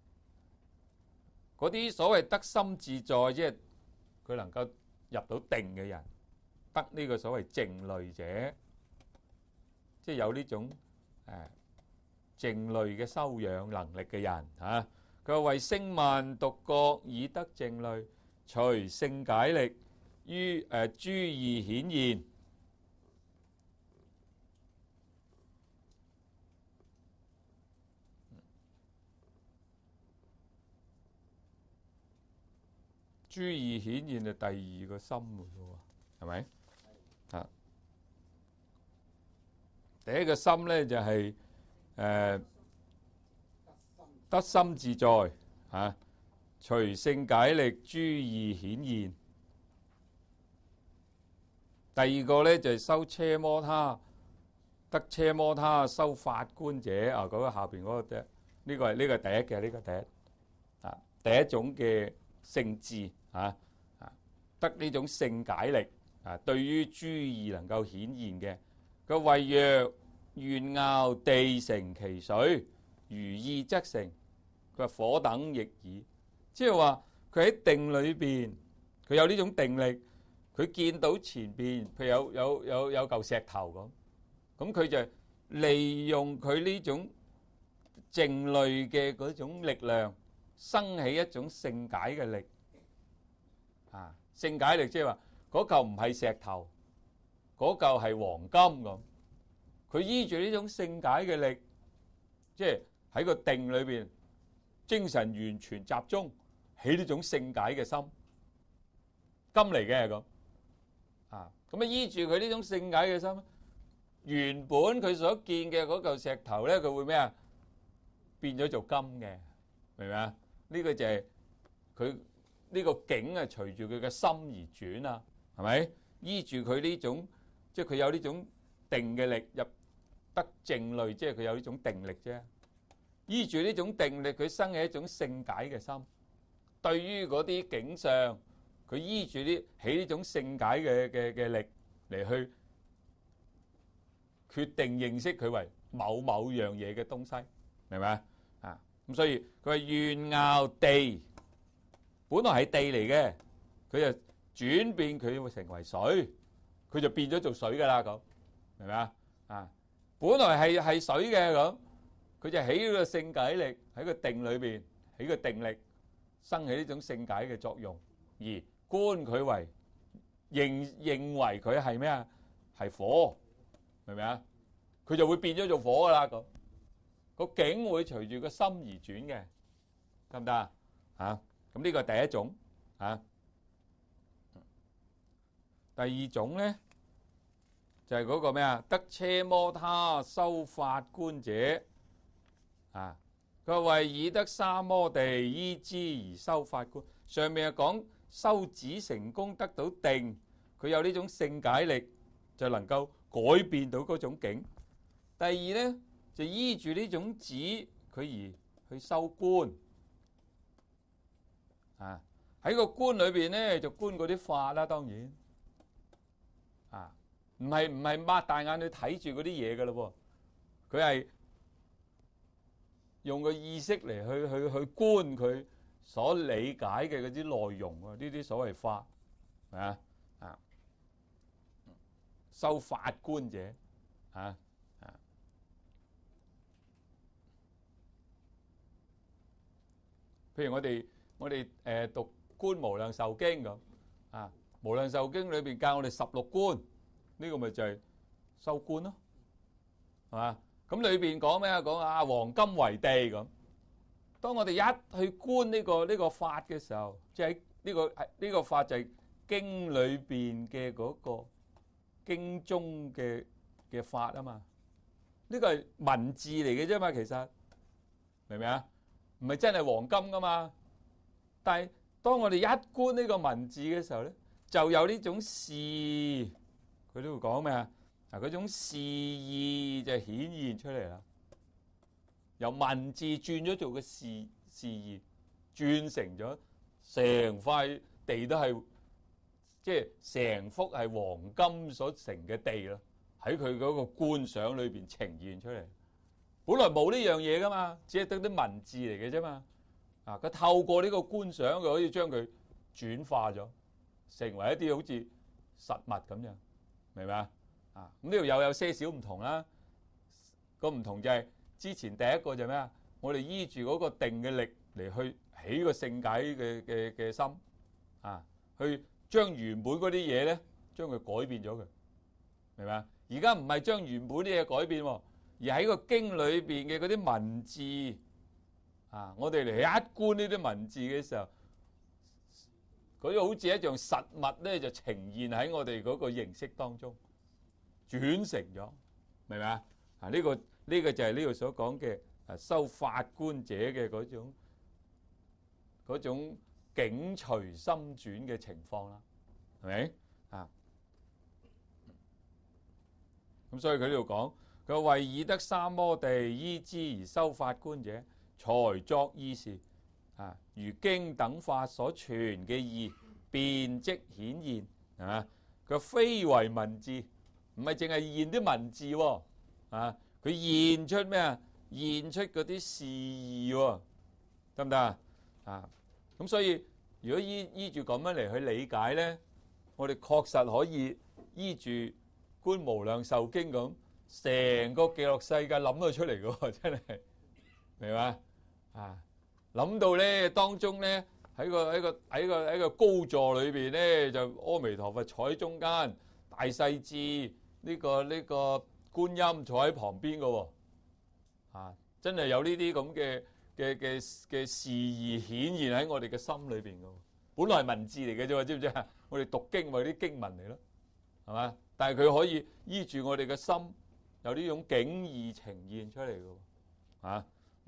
嗰啲所謂得心自在，即係佢能夠入到定嘅人，得呢個所謂靜慮者，即係有呢種誒靜慮嘅修養能力嘅人嚇。佢話為聲聞獨覺已得靜慮，隨勝解力於誒諸義顯現。諸義顯現係第二個心嚟嘅喎，係咪？啊，第一個心咧就係誒得心自在嚇，隨勝解力諸義顯現。第二個咧就係修奢摩他，得奢摩他修法觀者啊，嗰個下邊嗰個啫，呢個係呢個係第一嘅，呢個第一啊，第一種嘅性智。啊啊，得呢種勝解力啊，對於諸義能夠顯現嘅。佢謂若願樂地成其水，如意則成。佢話火等亦爾，即係話佢喺定裏邊，佢有呢種定力，佢見到前邊，譬如有有有有嚿石頭咁，咁佢就利用佢呢種靜慮嘅嗰種力量，生起一種勝解嘅力。啊，勝解力即係話嗰嚿唔係石頭，嗰嚿係黃金咁。佢依住呢種勝解嘅力，即係喺個定裏邊，精神完全集中，起呢種勝解嘅心，金嚟嘅咁。啊，咁啊依住佢呢種勝解嘅心，原本佢所見嘅嗰嚿石頭咧，佢會咩啊？變咗做金嘅，明唔明啊？呢個就係佢。呢個境啊，隨住佢嘅心而轉啊，係咪？依住佢呢種，即係佢有呢種定嘅力入得靜慮，即係佢有呢種定力啫。依住呢種定力，佢生起一種勝解嘅心。對於嗰啲境相，佢依住啲起呢種勝解嘅嘅嘅力嚟去決定認識佢為某某樣嘢嘅東西，明唔明啊？啊，咁所以佢話願樂地。本來係地嚟嘅，佢就轉變佢會成為水，佢就變咗做水噶啦咁，明唔明啊？啊，本來係係水嘅咁，佢就起咗個勝解力喺個定裏邊，起個定力，生起呢種勝解嘅作用，而觀佢為認認為佢係咩啊？係火，明唔明啊？佢就會變咗做火噶啦咁，個境會隨住個心而轉嘅，得唔得啊？嚇！咁呢個係第一種啊，第二種咧就係嗰個咩啊？得奢摩他修法觀者啊，佢話為已得三摩地，依之而修法觀。上面係講修止成功得到定，佢有呢種勝解力，就能夠改變到嗰種境。第二咧就依住呢種旨佢而去收官啊。喺個官裏邊咧，就官嗰啲法啦，當然啊，唔係唔係擘大眼去睇住嗰啲嘢噶咯喎，佢係用個意識嚟去去去觀佢所理解嘅嗰啲內容啊，呢啲所謂法啊啊，收法官者啊啊，譬如我哋我哋誒讀《觀無量壽經》咁啊，《無量壽經》裏邊教我哋十六觀，呢個咪就係收官咯，係嘛？咁裏邊講咩啊？講啊黃金為地咁。當我哋一去觀呢個呢個法嘅時候，即係呢個呢個法就係經裏邊嘅嗰個經中嘅嘅法啊嘛。呢個係文字嚟嘅啫嘛，其實明唔明啊？唔係真係黃金噶嘛。但係當我哋一觀呢個文字嘅時候咧，就有呢種示，佢都會講咩啊？嗱，嗰種示意就顯現出嚟啦。由文字轉咗做個示示意，轉成咗成塊地都係，即係成幅係黃金所成嘅地咯。喺佢嗰個觀想裏邊呈現出嚟，本來冇呢樣嘢噶嘛，只係得啲文字嚟嘅啫嘛。啊！佢透過呢個觀想，佢可以將佢轉化咗，成為一啲好似實物咁樣，明唔明啊？啊！咁呢度又有些少唔同啦。個唔同就係之前第一個就係咩啊？我哋依住嗰個定嘅力嚟去起個聖解嘅嘅嘅心啊，去將原本嗰啲嘢咧，將佢改變咗佢，明唔明啊？而家唔係將原本啲嘢改變，而喺個經裏邊嘅嗰啲文字。啊！我哋嚟一觀呢啲文字嘅時候，佢好似一樣實物咧，就呈現喺我哋嗰個形式當中，轉成咗，明唔明啊？啊！呢個呢個就係呢度所講嘅啊，收法官者嘅嗰種嗰種境隨心轉嘅情況啦，係咪啊？咁所以佢呢度講，佢話為已得三摩地，依之而收法官者，才作意事啊，如經等法所傳嘅義，便即顯現，係嘛？佢非為文字，唔係淨係現啲文字喎，啊！佢現出咩啊？現出嗰啲示意喎，得唔得啊？啊！咁所以如果依依住咁樣嚟去理解咧，我哋確實可以依住《觀無量壽經》咁，成個極樂世界諗到出嚟嘅喎，真係明嘛？啊！諗到咧，當中咧喺個喺個喺個喺個高座裏邊咧，就阿彌陀佛坐喺中間，大勢至呢個呢個觀音坐喺旁邊嘅喎，啊！真係有呢啲咁嘅嘅嘅嘅示意顯現喺我哋嘅心裏邊嘅喎。本來係文字嚟嘅啫喎，知唔知啊？我哋讀經咪啲經文嚟咯，係嘛？但係佢可以依住我哋嘅心，有呢種景意呈現出嚟嘅喎，啊！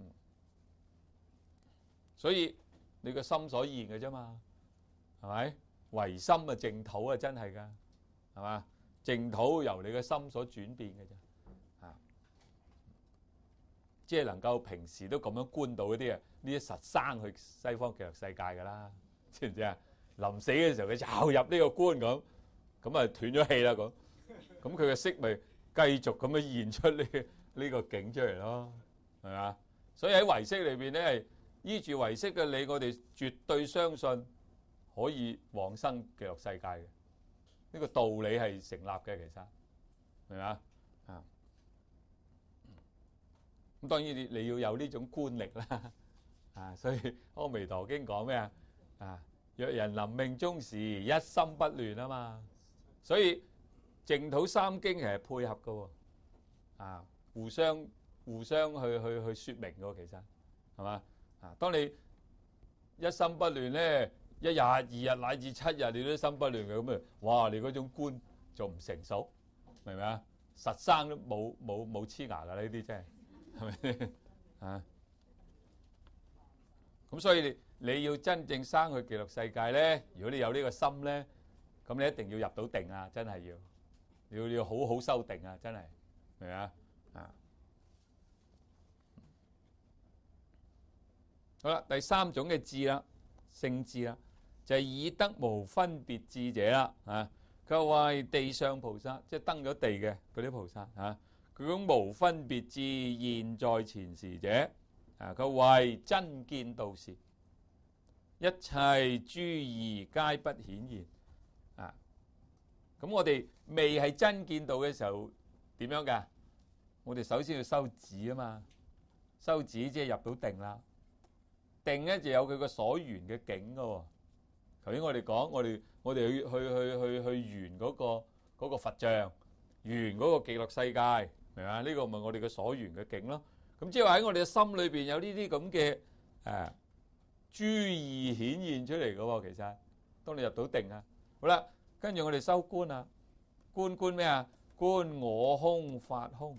所以你個心所現嘅啫嘛，係咪？唯心啊，淨土啊，真係噶，係嘛？淨土由你個心所轉變嘅啫，啊，即係能夠平時都咁樣觀到嗰啲啊，呢啲實生去西方極樂世界噶啦，知唔知啊？臨死嘅時候佢就入呢個觀咁，咁啊斷咗氣啦咁，咁佢嘅色咪繼續咁樣現出呢呢個景出嚟咯，係嘛？所以喺唯識裏邊咧係。依住唯識嘅理，我哋絕對相信可以往生極樂世界嘅，呢個道理係成立嘅，其實明嘛？啊，咁當然你你要有呢種觀力啦，啊，所以《阿彌陀經》講咩啊？啊，若人臨命終時，一心不亂啊嘛，所以淨土三經係配合嘅，啊，互相互相去去去説明嘅，其實係嘛？啊！當你一心不亂咧，一日、二日乃至七日，你都心不亂嘅咁啊！哇！你嗰種觀就唔成熟，明唔明啊？實生都冇冇冇黐牙噶呢啲真係，係咪先啊？咁所以你你要真正生去極樂世界咧，如果你有呢個心咧，咁你一定要入到定啊！真係要要要好好修定啊！真係明唔明啊？啊！ 好啦，第三種嘅智啦，聖智啦，就係、是、以德無分別智者啦。啊，佢話地上菩薩，即係登咗地嘅嗰啲菩薩啊，佢講無分別智現在前時者，啊，佢為真見道時，一切諸義皆不顯現。啊，咁我哋未係真見道嘅時候點樣㗎？我哋首先要修止啊嘛，修止即係入到定啦。定咧就有佢個所緣嘅境噶喎。頭先我哋講，我哋我哋去去去去去緣嗰個嗰個佛像，緣嗰個極樂世界，明嘛？呢個咪我哋嘅所緣嘅境咯。咁即係話喺我哋嘅心裏邊有呢啲咁嘅誒諸義顯現出嚟噶喎。其實當你入到定啊，好啦，跟住我哋修觀啊，觀觀咩啊？觀我空法空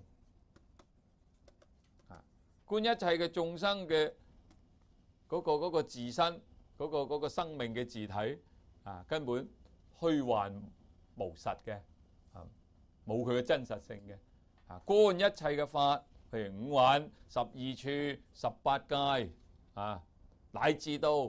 啊，觀一切嘅眾生嘅。嗰、那個嗰、那個自身嗰、那個嗰、那個生命嘅自體啊，根本虛幻無實嘅啊，冇佢嘅真實性嘅啊。觀一切嘅法，譬如五蘊、十二處、十八界啊，乃至到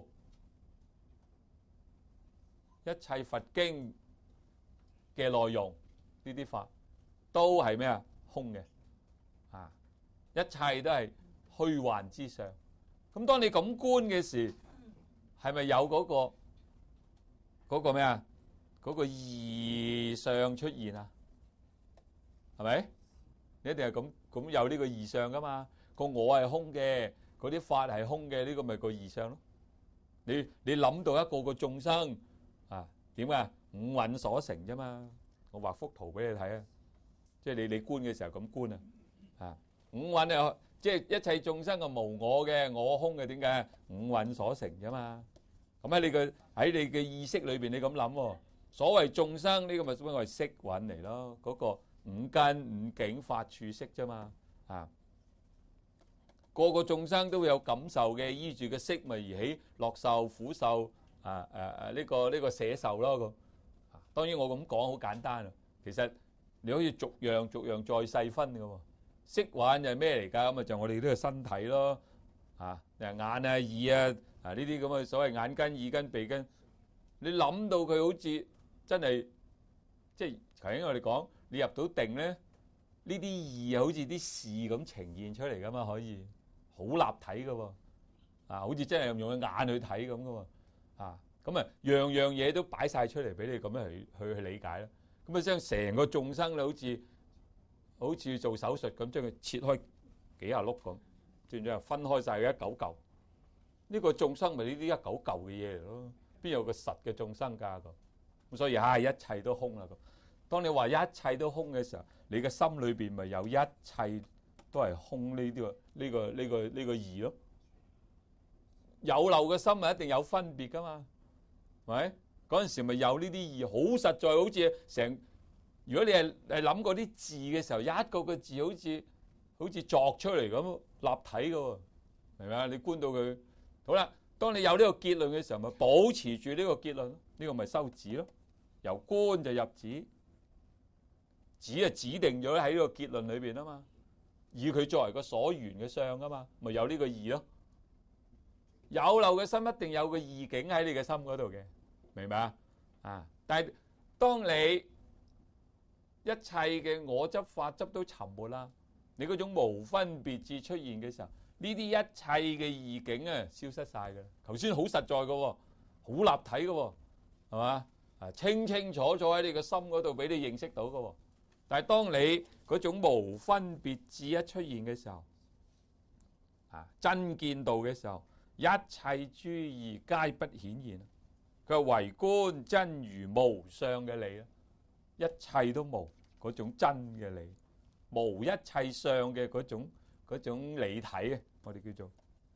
一切佛經嘅內容，呢啲法都係咩啊？空嘅啊，一切都係虛幻之上。咁當你咁觀嘅時，係咪有嗰個嗰個咩啊？嗰個異相出現啊？係咪？你一定係咁咁有呢個異相噶嘛？個我係空嘅，嗰啲法係空嘅，呢個咪個異相咯？你你諗到一個個眾生啊？點啊？五蘊所成啫嘛。我畫幅圖俾你睇啊，即係你你觀嘅時候咁觀啊。啊，五蘊啊。即係一切眾生嘅無我嘅我空嘅，點解？五蘊所成啫嘛。咁喺你嘅喺你嘅意識裏邊，你咁諗喎。所謂眾生呢、這個咪所謂色蘊嚟咯，嗰、那個五根五境法處識啫嘛。啊，個個眾生都會有感受嘅，依住個色咪而起樂受苦受啊誒誒呢個呢、這個捨受咯。咁當然我咁講好簡單啊，其實你可以逐樣逐樣再細分嘅喎。色蘊就係咩嚟㗎？咁啊就我哋呢個身體咯，啊眼啊耳啊啊呢啲咁嘅所謂眼根耳根鼻根，你諗到佢好似真係即係頭先我哋講，你入到定咧，呢啲義好似啲事咁呈現出嚟㗎嘛，可以好立體㗎喎，啊好似真係用個眼去睇咁㗎喎，啊咁啊樣樣嘢都擺晒出嚟俾你咁樣去去去理解啦，咁啊將成個眾生咧好似〜好似做手術咁，將佢切開幾廿碌咁，轉咗分開晒佢一嚿嚿。呢個眾生咪呢啲一嚿嚿嘅嘢嚟咯，邊有個實嘅眾生㗎咁？咁所以唉，一切都空啦咁。當你話一切都空嘅時候，你嘅心裏邊咪有一切都係空呢啲喎？呢個呢個呢個義咯。有漏嘅心咪一定有分別㗎嘛？係咪？嗰陣時咪有呢啲義，好實在，好似成。如果你係係諗嗰啲字嘅時候，一個個字好似好似作出嚟咁立體嘅喎，明咪啊？你觀到佢好啦。當你有呢個結論嘅時候，咪保持住呢個結論，呢、這個咪修止咯。由觀就入止，止啊指定咗喺呢個結論裏邊啊嘛，以佢作為個所緣嘅相啊嘛，咪有呢個義咯。有漏嘅心一定有個義境喺你嘅心嗰度嘅，明白啊？啊！但係當你一切嘅我執法執都沉沒啦，你嗰種無分別智出現嘅時候，呢啲一切嘅義境啊消失晒嘅。頭先好實在嘅，好立體嘅，係嘛？啊，清清楚楚喺你個心嗰度俾你認識到嘅。但係當你嗰種無分別智一出現嘅時候，啊，真見道嘅時候，一切諸義皆不顯現。佢話唯觀真如無相嘅理啦。一切都無嗰種真嘅理，無一切相嘅嗰種嗰種理體嘅，我哋叫做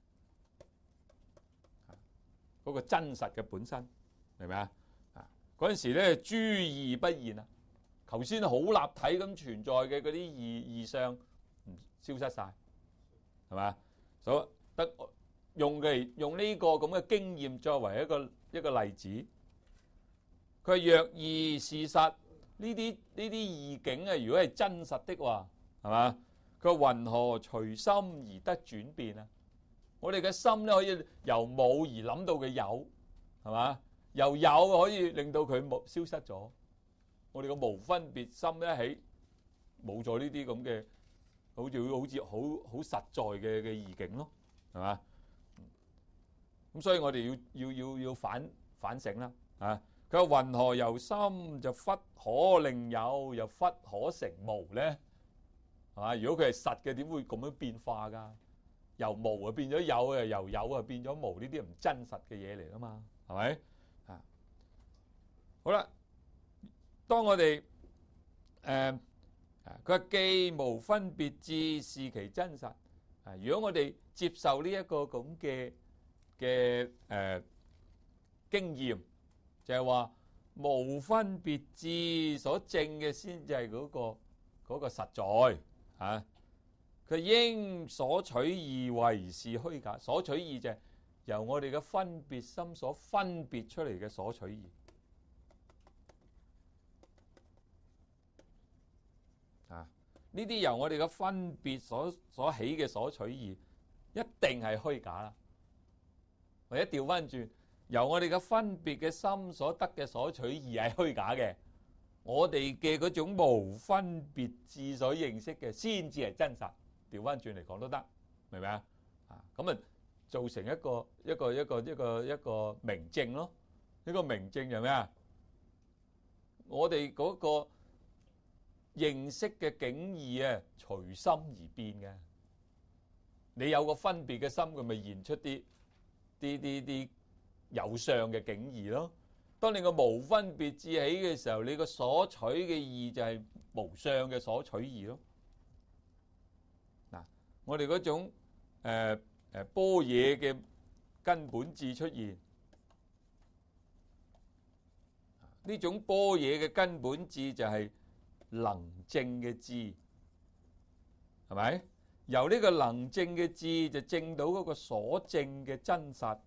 嗰個真實嘅本身，明唔明啊？啊，嗰陣時咧諸義不現啊，頭先好立體咁存在嘅嗰啲義義相唔消失晒，係嘛？所得用嘅用呢個咁嘅經驗作為一個一個例子，佢係若義事實。呢啲呢啲義境啊，如果係真實的話，係嘛？佢話云何隨心而得轉變啊？ 我哋嘅心咧可以由冇而諗到嘅有，係嘛？由有可以令到佢冇消失咗。我哋個無分別心一起，冇咗呢啲咁嘅，好似好似好好實在嘅嘅意境咯，係嘛？咁所以我哋要要要要反反省啦，啊！佢話雲何由心就忽可令有，又忽可成無咧？係嘛？如果佢係實嘅，點會咁樣變化㗎？由無啊變咗有啊，由有啊變咗無，呢啲唔真實嘅嘢嚟啊嘛，係咪？啊，好啦，當我哋誒啊，佢話既無分別智是其真實啊。如果我哋接受呢一個咁嘅嘅誒經驗，就係話無分別智所證嘅先至係嗰個嗰個實在啊。佢應所取義為是虛假，所取義就係由我哋嘅分別心所分別出嚟嘅所取義啊。呢啲由我哋嘅分別所所起嘅所取義，一定係虛假啦。或者調翻轉，由我哋嘅分別嘅心所得嘅所取義係虛假嘅，我哋嘅嗰種無分別智所認識嘅，先至係真實。調翻轉嚟講都得，明唔明啊？啊，咁啊，造成一個一個一個一個一個明證咯。呢個明證係咩啊？我哋嗰個認識嘅境義啊，隨心而變嘅。你有個分別嘅心，佢咪現出啲啲啲啲有相嘅境義咯。當你個無分別智起嘅時候，你個所取嘅義就係無相嘅所取義咯。嗱，我哋嗰種誒誒般若嘅根本智出現，呢種般若嘅根本智就係能證嘅智，係咪？由呢個能證嘅智就證到嗰個所證嘅真實。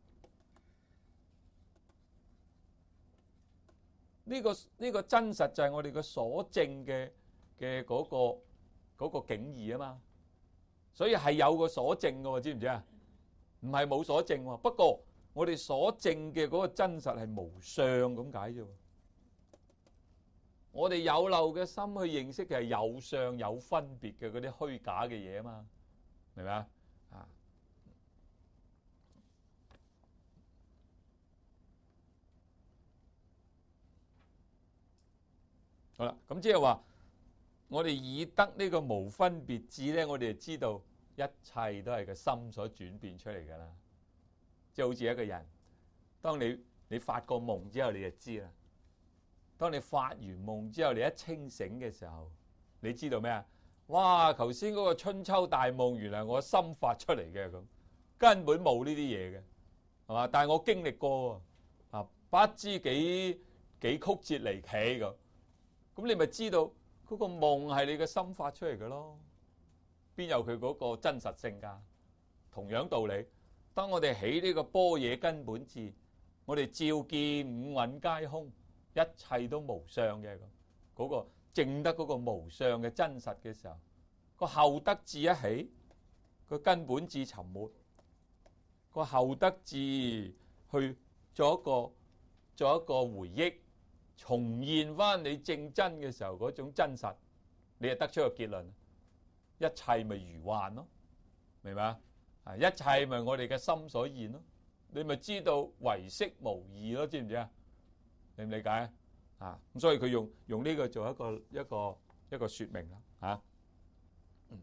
呢個呢個真實就係我哋嘅所證嘅嘅嗰個嗰個境義啊嘛。所以係有個所證嘅，知唔知啊？唔係冇所證喎。不過我哋所證嘅嗰個真實係無相咁解啫。我哋有漏嘅心去認識嘅係有相有分別嘅嗰啲虛假嘅嘢啊嘛，明唔明啊？啊，好啦，咁即係話我哋以得呢個無分別智咧，我哋就知道一切都係個心所轉變出嚟噶啦。即係好似一個人，當你你發過夢之後，你就知啦。當你發完夢之後，你一清醒嘅時候，你知道咩啊？哇！頭先嗰個春秋大夢，原來我心發出嚟嘅，咁根本冇呢啲嘢嘅，係嘛？但係我經歷過啊，不知幾幾曲折離奇咁，咁你咪知道嗰個夢係你嘅心發出嚟嘅咯？邊有佢嗰個真實性㗎？同樣道理，當我哋起呢個般若根本智，我哋照見五蘊皆空。一切都無相嘅，咁嗰個證得嗰個無相嘅真實嘅時候，個後得智一起，個根本智沉沒，個後得智去做一個做一個回憶，重現翻你正真嘅時候嗰種真實，你就得出個結論，一切咪如幻咯，明白啊？一切咪我哋嘅心所現咯，你咪知道唯識無異咯，知唔知啊？理唔理解啊？啊，咁所以佢用用呢個做一個一個一個說明啦，吓。嗯，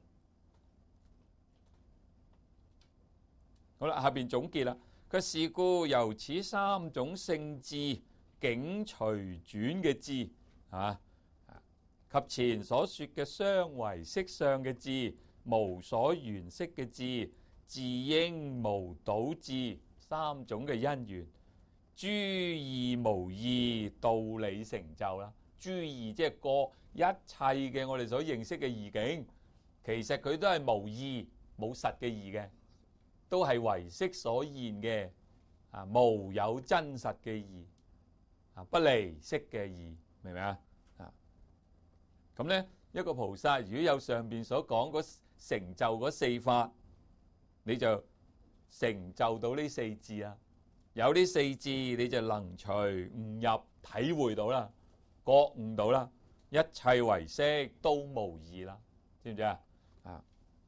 好啦，下邊總結啦。佢是故由此三種性智境隨轉嘅智啊，及前所說嘅相唯識相嘅智、無所緣識嘅智、自應無倒智三種嘅因緣。諸義無義，道理成就啦。諸義即係個一切嘅我哋所認識嘅義境，其實佢都係無義冇實嘅義嘅，都係唯識所現嘅啊，無有真實嘅義啊，不離識嘅義，明唔明啊？啊，咁咧一個菩薩如果有上邊所講嗰成就嗰四法，你就成就到呢四智啊。有呢四智，你就能隨悟入，體會到啦，覺悟到啦，一切唯識都無異啦，知唔知啊？啊，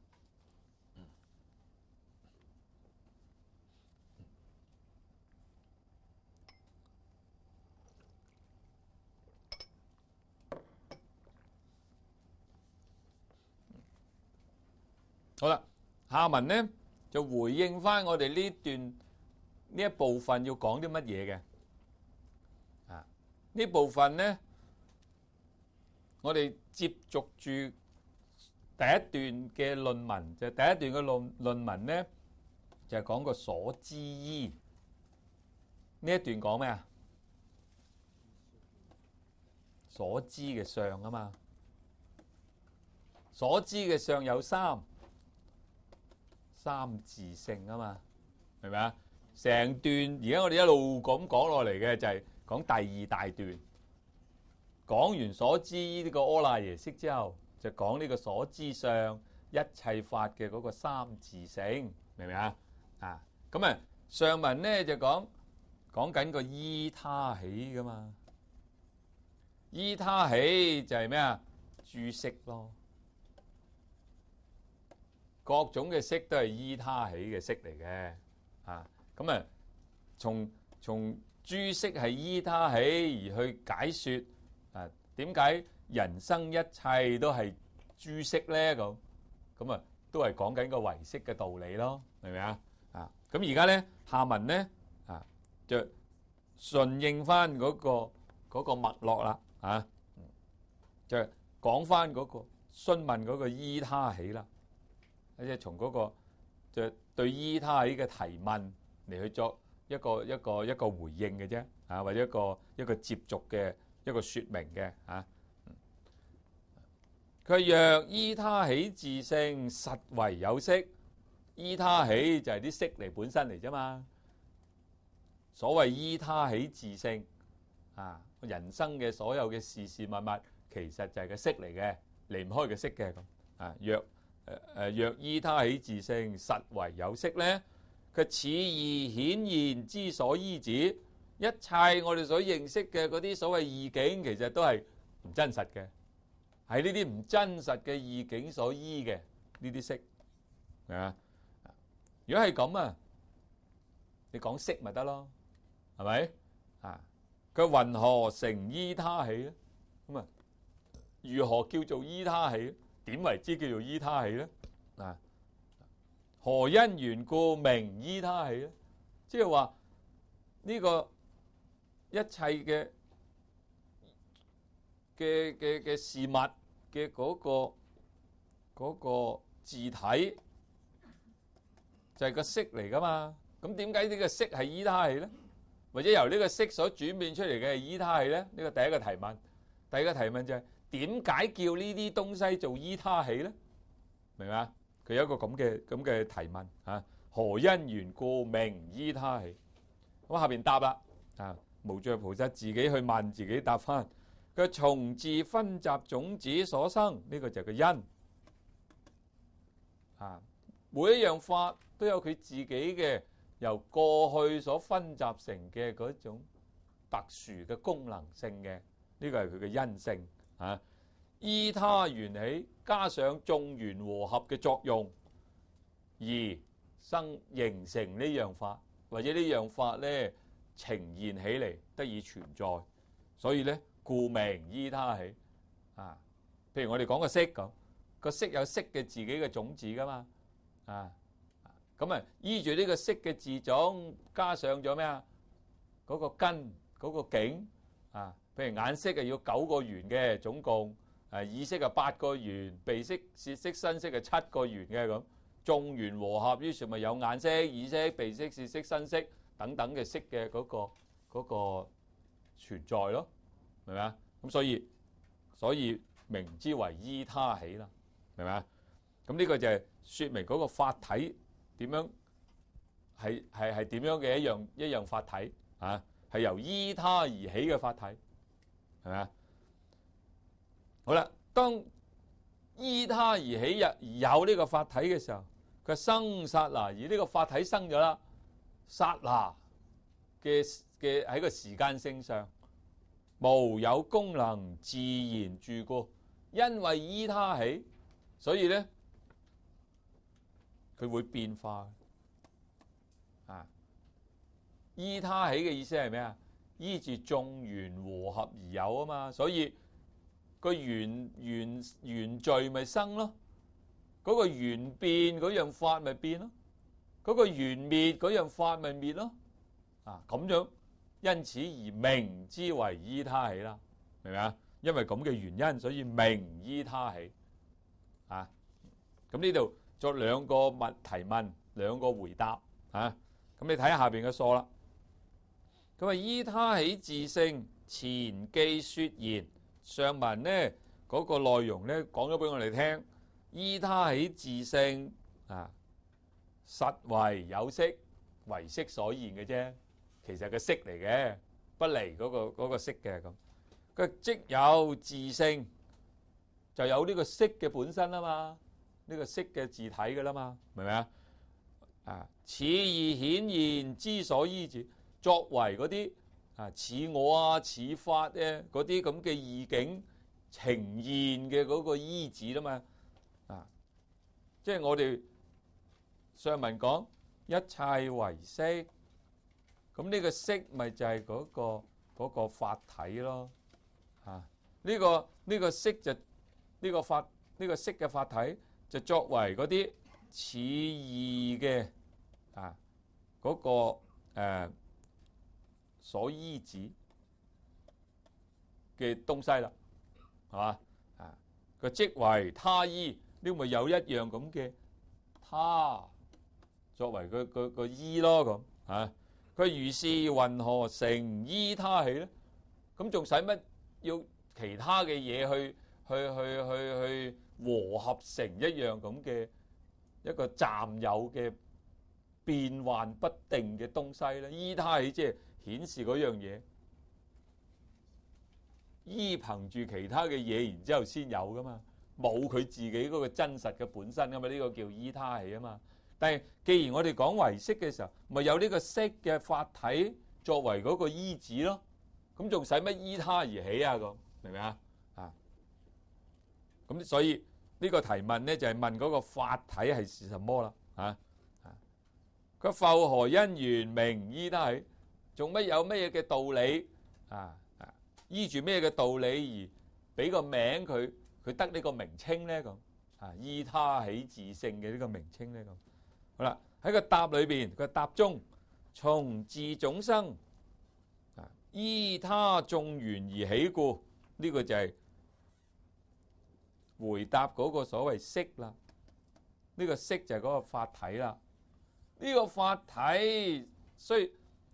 好啦，下文呢就回應翻我哋呢段呢一部分要講啲乜嘢嘅啊？呢部分呢，我哋接續住第一段嘅論文，就係第一段嘅論論文呢，就係講個所知依。呢一段講咩啊？所知嘅相啊嘛，所知嘅相有三。三自性啊嘛，係咪啊？成段而家我哋一路咁講落嚟嘅就係講第二大段，講完所知呢個阿賴耶識之後，就講呢個所知相一切法嘅嗰個三自性，明唔明啊？啊，咁啊上文咧就講講緊個依他起噶嘛，依他起就係咩啊？諸色咯。各種嘅色都係依他起嘅色嚟嘅，啊，咁啊，從從諸色係依他起而去解說，啊，點解人生一切都係諸色咧？咁咁啊，都係講緊個唯識嘅道理咯，明唔明啊？啊，咁而家咧下文咧啊，就順應翻嗰個嗰個脈絡啦，啊，就講翻嗰個詢問嗰個依他起啦。即係從嗰個就對依他起嘅提問嚟去作一個一個一個回應嘅啫，啊，或者一個一個接續嘅一個説明嘅嚇。佢若依他起自性，實為有色。依他起就係啲色嚟本身嚟啫嘛。所謂依他起自性啊，人生嘅所有嘅事事物物，其實就係個色嚟嘅，離唔開個色嘅咁啊。若誒誒，若依他起自性，實為有色咧，佢此義顯現之所依止，一切我哋所認識嘅嗰啲所謂義境，其實都係唔真實嘅，係呢啲唔真實嘅義境所依嘅呢啲色，係啊？如果係咁啊，你講色咪得咯，係咪啊？佢云何成依他起咧？咁啊，如何叫做依他起咧？點為之叫做依他起咧？啊，何因緣故名依他起咧？即係話呢個一切嘅嘅嘅嘅事物嘅嗰個嗰個自體就係個色嚟噶嘛？咁點解呢個色係依他起咧？或者由呢個色所轉變出嚟嘅係依他起咧？呢個第一個提問。第二個提問就係，點解叫呢啲東西做依他起咧？明嘛？佢有一個咁嘅咁嘅提問啊，何因緣故名依他起？咁下邊答啦啊，無著菩薩自己去問，自己答翻。佢從自分集種子所生，呢、這個就係個因啊。每一樣法都有佢自己嘅由過去所分集成嘅嗰種特殊嘅功能性嘅，呢、這個係佢嘅因性啊。依他緣起，加上眾緣和合嘅作用，而生形成呢樣法，或者呢樣法咧呈現起嚟得以存在，所以咧故名依他起啊。譬如我哋講個色咁，個色有色嘅自己嘅種子噶嘛啊，咁啊依住呢個色嘅自種，加上咗咩啊？嗰個根嗰個境啊，譬如眼色係要九個緣嘅總共。誒耳色係八個緣，鼻色、舌色、身色係七個緣嘅咁，眾緣和合，於是咪有眼色、耳色、鼻色、舌色、身色等等嘅色嘅嗰個嗰個存在咯，明咪啊？咁所以所以名之為依他起啦，明咪啊？咁呢個就係説明嗰個法體點樣係係係點樣嘅一樣一樣法體啊，係由依他而起嘅法體，係咪啊？好啦，當依他而起日而有呢個法體嘅時候， 佢生剎那，而呢個法體生咗啦，剎那嘅嘅喺個時間性上無有功能，自然住故，因為依他起，所以咧佢會變化啊。依他起嘅意思係咩啊？依住眾緣和合而有啊嘛，所以個緣緣緣聚咪生咯，嗰、那個緣變嗰樣法咪變咯，嗰、那個緣滅嗰樣法咪滅咯，啊咁樣，因此而名之為依他起啦，明唔明啊？因為咁嘅原因，所以名依他起啊。咁呢度作兩個問提問，兩個回答啊。咁你睇下下邊嘅疏啦。咁啊，依他起自性，前記說言。上文呢嗰、那個內容呢講咗俾我哋聽，依他起自性啊，實為有色，為色所現嘅啫。其實係個色嚟嘅，不離嗰、那個嗰、那個色嘅咁。佢即有自性，就有呢個色嘅本身啊嘛，呢、這個色嘅自體噶啦嘛，明唔明啊？啊，此義顯現之所依止。作為嗰啲啊似我啊似法咧嗰啲咁嘅意境呈現嘅嗰個依止啦嘛，啊，即係我哋上文講一切為色，咁呢個色咪就係嗰個嗰個法體咯，啊，呢個呢個色就呢個法呢個色嘅法體就作為嗰啲似義嘅啊嗰個誒所依止嘅東西啦，係嘛啊？個即為他依，呢咪有一樣咁嘅他作為個個個依咯咁啊？佢如是云何成依他起咧？咁仲使乜要其他嘅嘢去去去去去和合成一樣咁嘅一個暫有嘅變幻不定嘅東西咧？依他起即係顯示嗰樣嘢，依憑住其他嘅嘢，然之後先有噶嘛，冇佢自己嗰個真實嘅本身噶嘛，呢個叫依他起啊嘛。但係既然我哋講唯識嘅時候，咪有呢個色嘅法體作為嗰個依止咯，咁仲使乜依他而起啊？咁明唔明啊？啊，咁所以呢個提問咧就係問嗰個法體係是什麼啦？啊啊，佢復何因緣名依他起？做乜有咩嘅道理啊？啊，依住咩嘅道理而俾個名佢，佢得呢個名稱咧咁啊？依他起自性嘅呢個名稱咧咁。好啦，喺個答裏邊，個答中從自種生啊，依他眾緣而起故，呢、這個就係回答嗰個所謂色啦。呢、這個色就係嗰個法體啦。呢、這個法體雖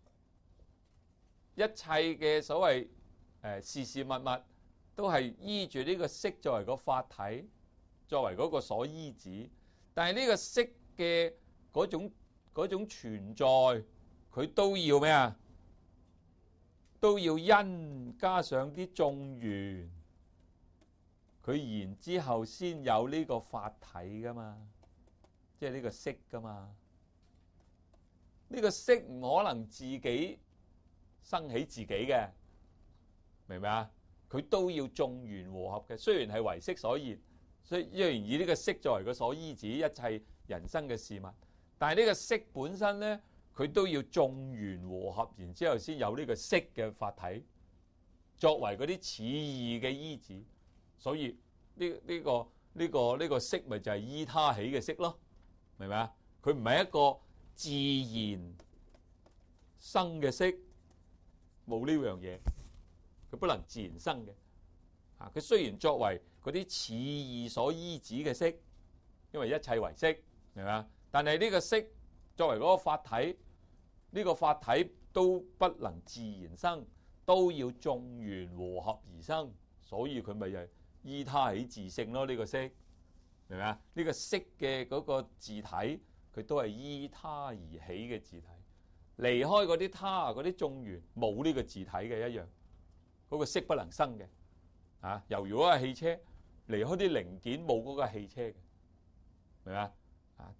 一切嘅所謂誒、呃、事事物物都係依住呢個色作為個法體，作為嗰個所依止，但係呢個色嘅嗰種嗰種存在，佢都要咩啊？都要因加上啲眾緣，佢然之後先有呢個法體噶嘛，即係呢個色噶嘛。呢個色唔可能自己生起自己嘅，明唔明啊？佢都要眾緣和合嘅。雖然係唯色所現，雖然以呢個色作為個所依止一切人生嘅事物，但係呢個色本身咧，佢都要眾緣和合，然之後先有呢個色嘅法體作為嗰啲似義嘅依止。所以呢呢、呢個呢、呢個呢、呢個色咪就係依他起嘅色咯，明唔明啊？佢唔係一個自然生嘅色，冇呢樣嘢，佢不能自然生嘅。啊，佢雖然作為嗰啲似義所依止嘅色，因為一切為色，明嘛？但係呢個色作為嗰個法體，呢、呢個法體都不能自然生，都要眾緣和合而生，所以佢咪就係依他起自性咯。呢、呢個色，明唔明啊？呢個色嘅嗰個自體，佢都係依他而起嘅自體。離開嗰啲他嗰啲眾緣，冇呢個自體嘅一樣，嗰、嗰個色不能生嘅。啊，猶如嗰個汽車離開啲零件，冇嗰個汽車嘅，明嘛？啊，當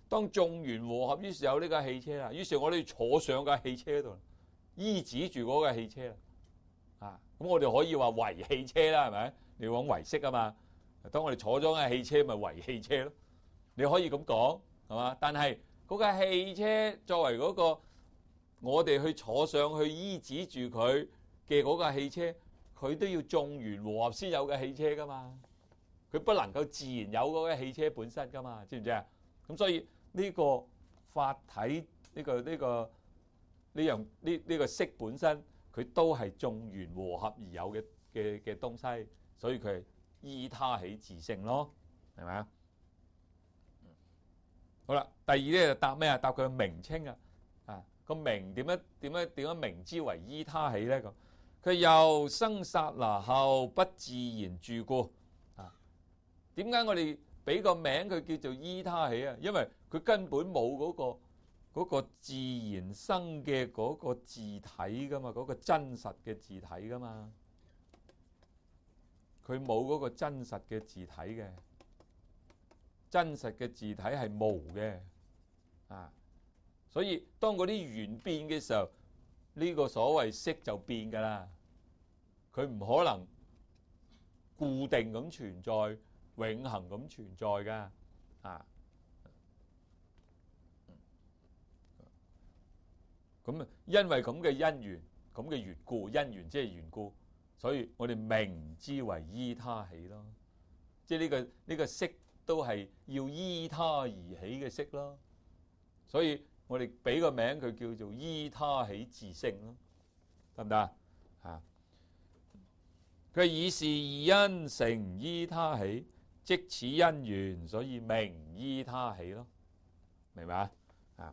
當眾緣和合，於是有呢架汽車啦。於是我哋坐上架汽車度，依止住嗰架汽車啦。啊，咁我哋可以話為汽車啦，係咪？你講為識啊嘛。當我哋坐咗架汽車，咪為汽車咯。你可以咁講，係嘛？但係嗰架汽車作為嗰個我哋去坐上去依止住佢嘅嗰架汽車，佢都要眾緣和合先有嘅汽車噶嘛。佢不能夠自然有嗰架汽車本身噶嘛，知唔知啊？咁所以呢個法體呢個呢個呢樣呢呢個識本身，佢都係眾緣和合而有嘅嘅嘅東西，所以佢係依他起自性咯，係咪啊？好啦，第二咧就答咩啊？答佢嘅名稱啊！啊個名點樣點樣點樣名之為依他起咧？咁佢由生剎那後不自然住故啊！點解我哋俾個名佢叫做依他起啊？因為佢根本冇嗰個嗰個自然生嘅嗰個自體噶嘛，嗰個真實嘅自體噶嘛，佢冇嗰個真實嘅自體嘅。真實嘅自體係無嘅啊，所以當嗰啲緣變嘅時候，呢個所謂識就變噶啦，佢唔可能固定咁存在、永恆咁存在噶啊。咁啊，因為咁嘅因緣、咁嘅緣故，因緣即係緣故，所以我哋名之為依他起咯，即係呢個呢個識。都係要依他而起嘅識咯，所以我哋俾個名佢叫做依他起自性咯，得唔得啊？啊，佢以是二因成依他起，即此因緣，所以名依他起咯，明白啊？啊，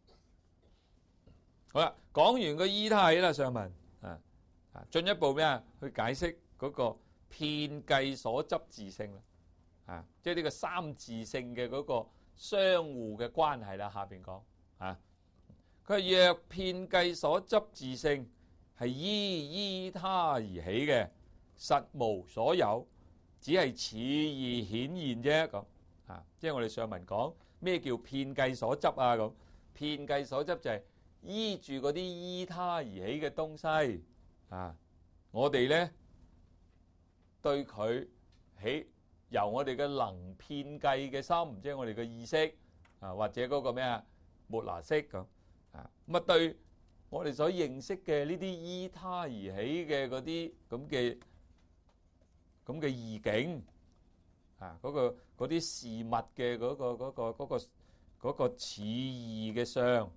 好啦，講完個依他起啦，上文啊啊，進一步咩啊？去解釋嗰個遍計所執自性啦。啊，即係呢個三自性嘅嗰個相互嘅關係啦。下邊講啊，佢係若遍計所執自性係依依他而起嘅，實無所有，只係此意顯現啫。咁啊，即係我哋上文講咩叫遍計所執啊？咁遍計所執就係依住嗰啲依他而起嘅東西啊。我哋咧對佢起。由我哋嘅能遍計嘅心，即係我哋嘅意識啊，或者嗰個咩啊末那識咁啊，咁啊對我哋所認識嘅呢啲依他而起嘅嗰啲咁嘅咁嘅意境啊，嗰個嗰啲事物嘅嗰個嗰個嗰個嗰個似義嘅相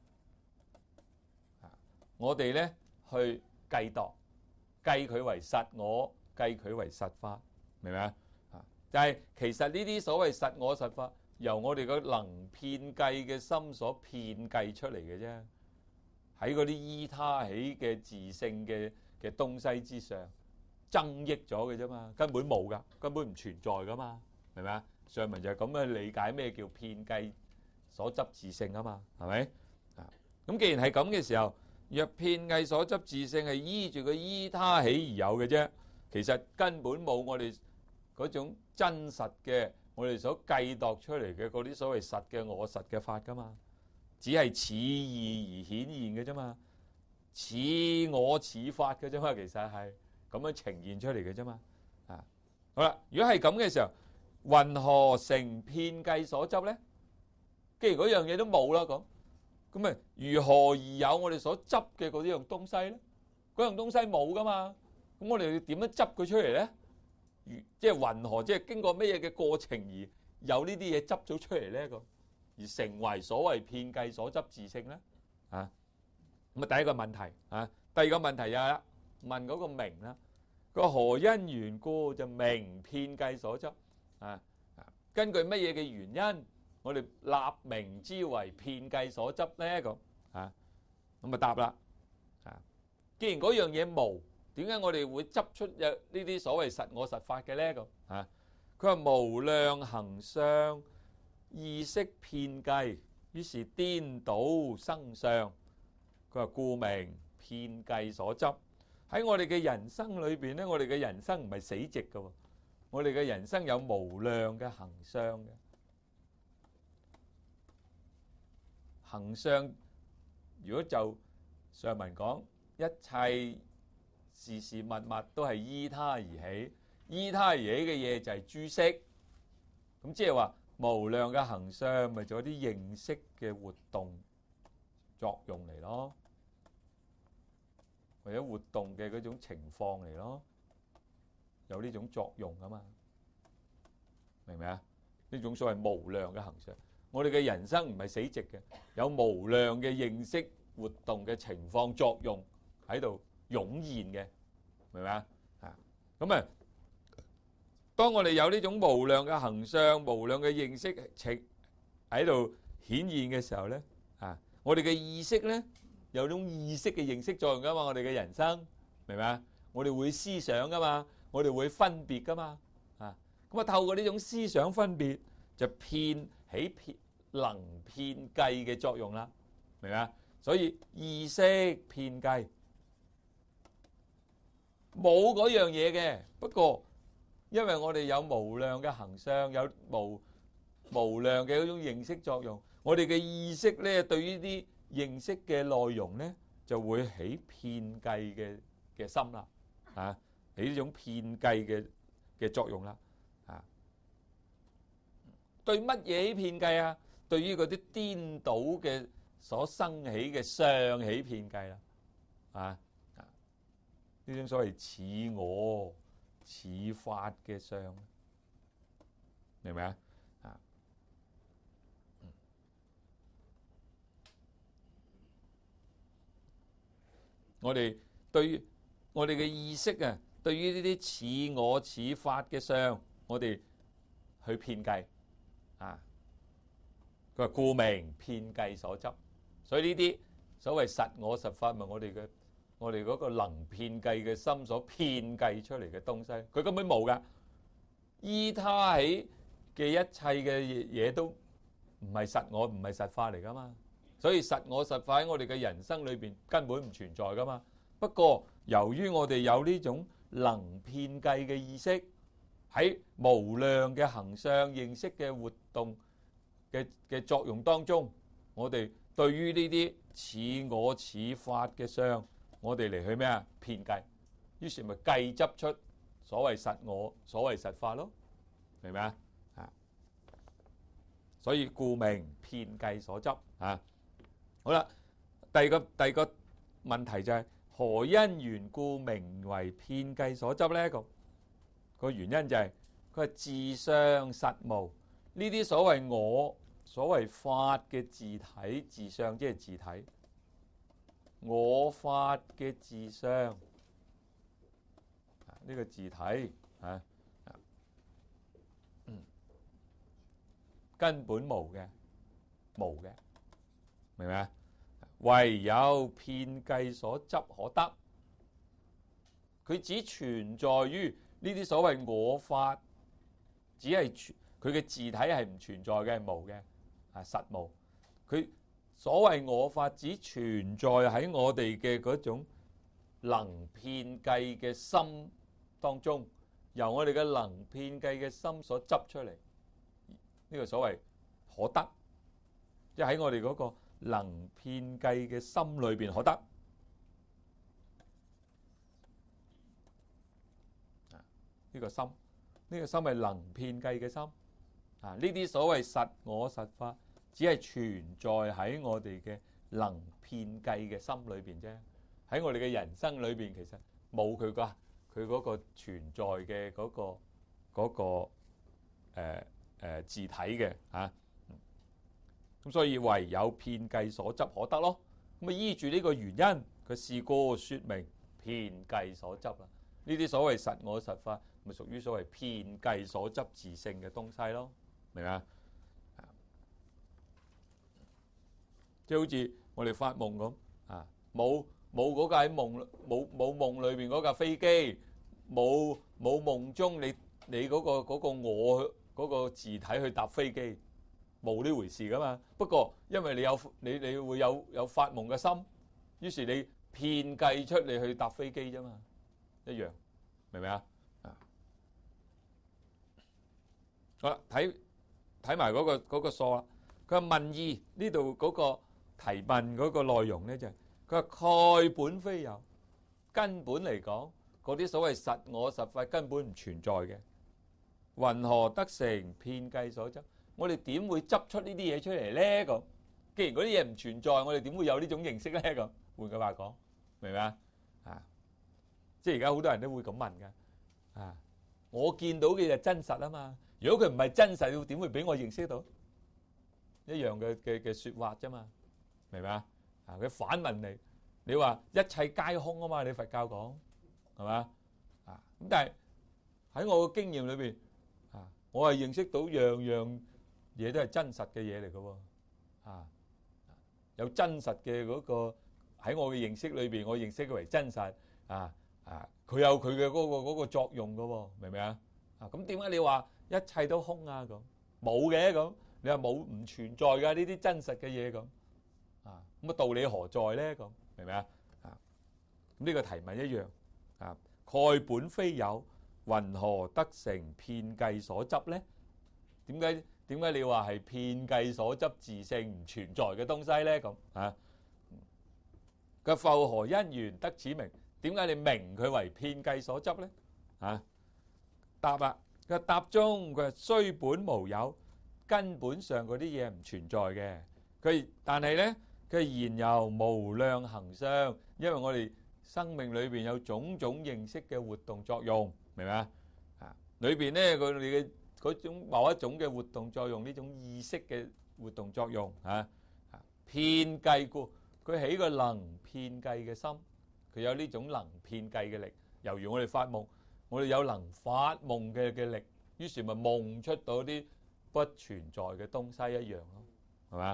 啊，我哋咧去計度，計佢為實我，計佢為實法，明唔明啊？但係其實呢啲所謂實我實法，由我哋個能遍計嘅心所遍計出嚟嘅啫，喺嗰啲依他起嘅自性嘅嘅東西之上增益咗嘅啫嘛，根本冇噶，根本唔存在噶嘛，明唔明啊？上文就係咁樣理解咩叫遍計所執自性啊嘛，係咪啊？咁既然係咁嘅時候，若遍計所執自性係依住個依他起而有嘅啫，其實根本冇我哋嗰種真實嘅，我哋所計度出嚟嘅嗰啲所謂實嘅我實嘅法噶嘛，只係此意而顯現嘅啫嘛，似我似法嘅啫嘛，其實係咁樣呈現出嚟嘅啫嘛。啊，好啦，如果係咁嘅時候，云何成遍計所執咧？既然嗰樣嘢都冇啦，咁咁啊，如何而有我哋所執嘅嗰啲樣東西咧？嗰樣東西冇噶嘛，咁我哋要點樣執佢出嚟咧？即係云何，即係經過咩嘢嘅過程而有呢啲嘢執咗出嚟咧？咁而成為所謂遍計所執自性咧？啊，咁啊，第一個問題啊，第二個問題又係問嗰個名啦，個何因緣故就名遍計所執啊？啊，根據乜嘢嘅原因，我哋立名之為遍計所執咧？咁啊，咁啊答啦啊，既然嗰樣嘢無。點解我哋會執出有呢啲所謂實我實法嘅咧？咁啊，佢話無量行相意識遍計，於是顛倒生相。佢話故名遍計所執。喺我哋嘅人生裏邊咧，我哋嘅人生唔係死寂嘅，我哋嘅人生有無量嘅行相嘅。 行相，如果就上文講，一切事事物物都係依他而起，依他而起嘅嘢就係諸色。咁即係話無量嘅行相，咪做一啲認識嘅活動作用嚟咯，或者活動嘅嗰種情況嚟咯，有呢種作用噶嘛？明唔明啊？呢種所謂無量嘅行相，我哋嘅人生唔係死寂嘅，有無量嘅認識活動嘅情況作用喺度湧現嘅，明唔明啊？啊，咁啊，當我哋有呢種無量嘅行相、無量嘅認識情喺度顯現嘅時候咧，啊，我哋嘅意識咧有種意識嘅認識作用噶嘛，我哋嘅人生，明唔明啊？我哋會思想噶嘛，我哋會分別噶嘛，啊，咁啊透過呢種思想分別就遍起遍能遍計嘅作用啦，明唔明啊？所以意識遍計冇嗰樣嘢嘅，不過因為我哋有無量嘅行相，有無無量嘅嗰種認識作用，我哋嘅意識咧對於啲認識嘅內容咧就會起遍計嘅嘅心啦，啊，起呢種遍計嘅嘅作用啦，啊，對乜嘢起遍計啊？對於嗰啲顛倒嘅所生起嘅相起遍計啦，啊，呢種所謂似我似法嘅相，明唔明啊？啊，我哋對於我哋嘅意識啊，對於呢啲似我似法嘅相，我哋去遍計啊。佢話故名遍計所執，所以呢啲所謂實我實法，咪我哋嘅我哋嗰個能遍計嘅心所遍計出嚟嘅東西，佢根本冇噶。依他起嘅一切嘅嘢都唔係實我，唔係實法嚟噶嘛。所以實我實法喺我哋嘅人生裏邊根本唔存在噶嘛。不過由於我哋有呢種能遍計嘅意識，喺無量嘅行相認識嘅活動嘅嘅作用當中，我哋對於呢啲似我似法嘅相，我哋嚟去咩啊？遍計，於是咪計執出所謂實我、所謂實法咯，明唔明啊？啊，所以故名遍計所執啊。好啦，第二個第二個問題就係、是、何因緣故名為遍計所執咧？個個原因就係佢係自相實無，呢啲所謂我、所謂法嘅自體、自相，即係自體。我法嘅自相，呢、這個自體啊，嗯，根本無嘅，無嘅，明唔明啊？唯有遍計所執可得，佢只存在於呢啲所謂我法，只係佢嘅自體係唔存在嘅，無嘅，啊實無，佢。所謂我法只存在喺我哋嘅嗰種能遍計嘅心當中，由我哋嘅能遍計嘅心所執出嚟，呢、這個所謂可得，即係喺我哋嗰個能遍計嘅心裏邊可得。啊，呢個心，呢、這個心係能遍計嘅心。啊，呢啲所謂實我實法，只係存在喺我哋嘅能遍計嘅心裏邊啫，喺我哋嘅人生裏邊，其實冇佢個佢嗰個存在嘅嗰、嗰個嗰、嗰個誒誒、呃呃、自體嘅嚇，咁、啊、所以唯有遍計所執可得咯。咁啊依住呢個原因，佢試過説明遍計所執啦。呢啲所謂實我實法，咪屬於所謂遍計所執自性嘅東西咯，明唔明啊？即係好似我哋發夢咁啊，冇冇嗰架喺夢，冇冇夢裏邊嗰架飛機，冇冇夢中你你嗰個嗰個我嗰個自體去搭飛機，冇呢回事噶嘛。不過因為你有你你會有有發夢嘅心，於是你遍計出你去搭飛機啫嘛，一樣，明唔明啊？啊，好啦，睇睇埋嗰個嗰個數啦。佢話問意呢度嗰個。 提問嗰個內容咧就係佢話蓋本非有，根本嚟講嗰啲所謂實我實法根本唔存在嘅，云何得成遍計所執？我哋點會執出呢啲嘢出嚟咧？咁既然嗰啲嘢唔存在，我哋點會有呢種認識咧？咁換句話講，明唔明啊？啊，即係而家好多人都會咁問噶。啊，我見到嘅就真實啊嘛。如果佢唔係真實，要點會俾我認識到？一樣嘅嘅嘅説話啫嘛，明唔明啊？啊，佢反問你，你話一切皆空啊嘛？你佛教講係嘛？啊，咁但係喺我嘅經驗裏邊，啊，我係認識到樣樣嘢都係真實嘅嘢嚟嘅喎。啊，有真實嘅嗰個喺我嘅認識裏邊，我認識佢為真實。啊啊，佢有佢嘅嗰個嗰個作用嘅喎，明唔明啊？啊，咁點解你話一切都空啊？咁冇嘅咁。你話冇唔存在㗎呢啲真實嘅嘢咁啊？咁啊道理何在咧？咁明唔明啊？啊，咁呢個提問一樣啊。蓋本非有，云何得成遍計所執咧？點解點解你話係遍計所執自性唔存在嘅東西咧？咁啊，佢復何因緣得此名？點解你明佢為遍計所執咧？啊，答啊，佢答中佢雖本無有。根本上嗰啲嘢唔存在嘅，佢但係咧，佢現由無量行相，因為我哋生命裏邊有種種認識嘅活動作用，明唔明啊？啊，裏邊咧佢哋嘅嗰種某一種嘅活動作用，呢種意識嘅活動作用啊，啊，遍計故，佢起個能遍計嘅心，佢有呢種能遍計嘅力。猶如我哋發夢，我哋有能發夢嘅嘅力，於是咪夢出到啲不存在嘅東西一樣咯，係嘛？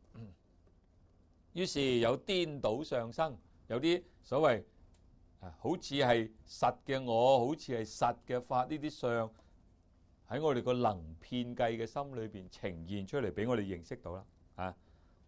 於是有顛倒相生，有啲所謂啊，好似係實嘅我，好似係實嘅法，呢啲相喺我哋個能遍計嘅心裏邊呈現出嚟，俾我哋認識到啦。啊，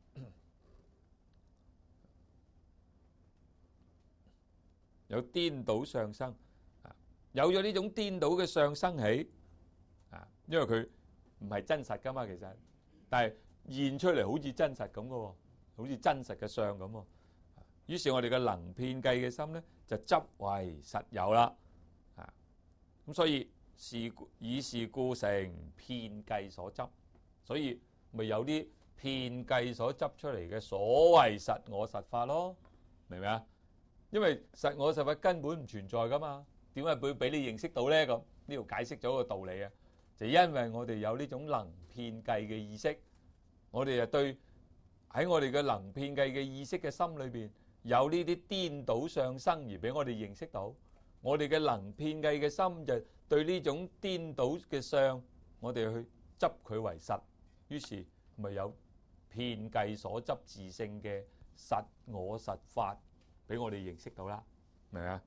有顛倒相生，啊，有咗呢種顛倒嘅相生起，啊，因為佢唔係真實噶嘛，其實，但係現出嚟好似真實咁嘅喎，好似真實嘅相咁喎。於是我哋嘅能遍計嘅心咧，就執為實有啦。啊，咁所以是以是故成遍計所執，所以咪有啲遍計所執出嚟嘅所謂實我實法咯，明唔明啊？因為實我實法根本唔存在噶嘛，點解會俾你認識到咧？咁呢度解釋咗個道理啊。就因為我哋有呢種能遍計嘅意識，我哋就對喺我哋嘅能遍計嘅意識嘅心裏邊有呢啲顛倒相生而俾我哋認識到，我哋嘅能遍計嘅心就對呢種顛倒嘅相，我哋去執佢為實，於是咪有遍計所執自性嘅實我實法俾我哋認識到啦，明唔明啊？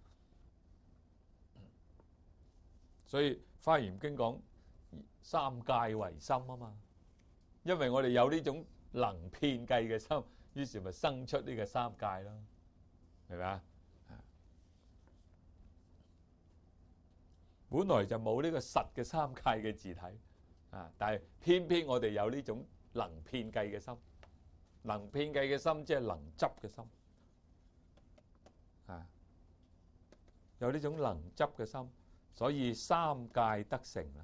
所以《華嚴經》講三界為心啊嘛，因為我哋有呢種能遍計嘅心，於是咪生出呢個三界咯，係咪啊？本來就冇呢個實嘅三界嘅自體啊，但係偏偏我哋有呢種能遍計嘅心，能遍計嘅心即係能執嘅心啊，有呢種能執嘅心，所以三界得成啦。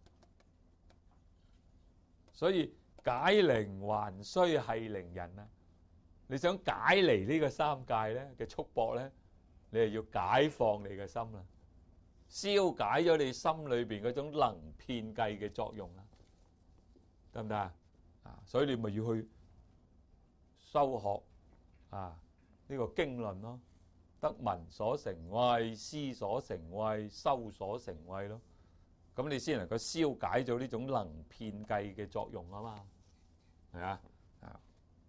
所以解鈴還須繫鈴人啊！你想解離呢個三界咧嘅束縛咧，你係要解放你嘅心啦，消解咗你心裏邊嗰種能遍計嘅作用啦，得唔得啊？啊，所以你咪要去修學啊呢個經論咯，得聞所成慧，思所成慧，修所成慧咯。咁你先能夠消解咗呢種能遍計嘅作用啊嘛，係啊，啊，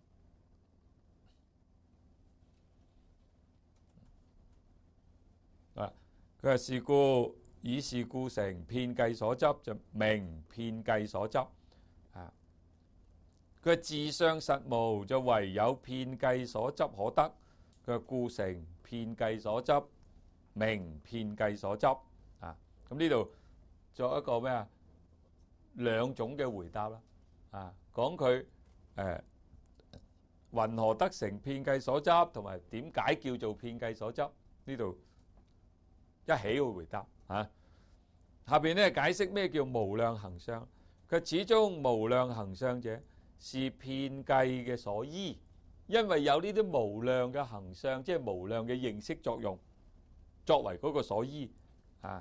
啊，佢話是故以是故成遍計所執，就名遍計所執啊。佢話自相實無，就唯有遍計所執可得。佢話故成遍計所執，名遍計所執啊。咁呢度作一個咩啊？兩種嘅回答啦，啊，講佢誒云何得成遍計所執，同埋點解叫做遍計所執？呢度一起會回答嚇。下邊咧解釋咩叫無量行相。佢始終無量行相者是遍計嘅所依，因為有呢啲無量嘅行相，即係無量嘅認識作用，作為嗰個所依啊。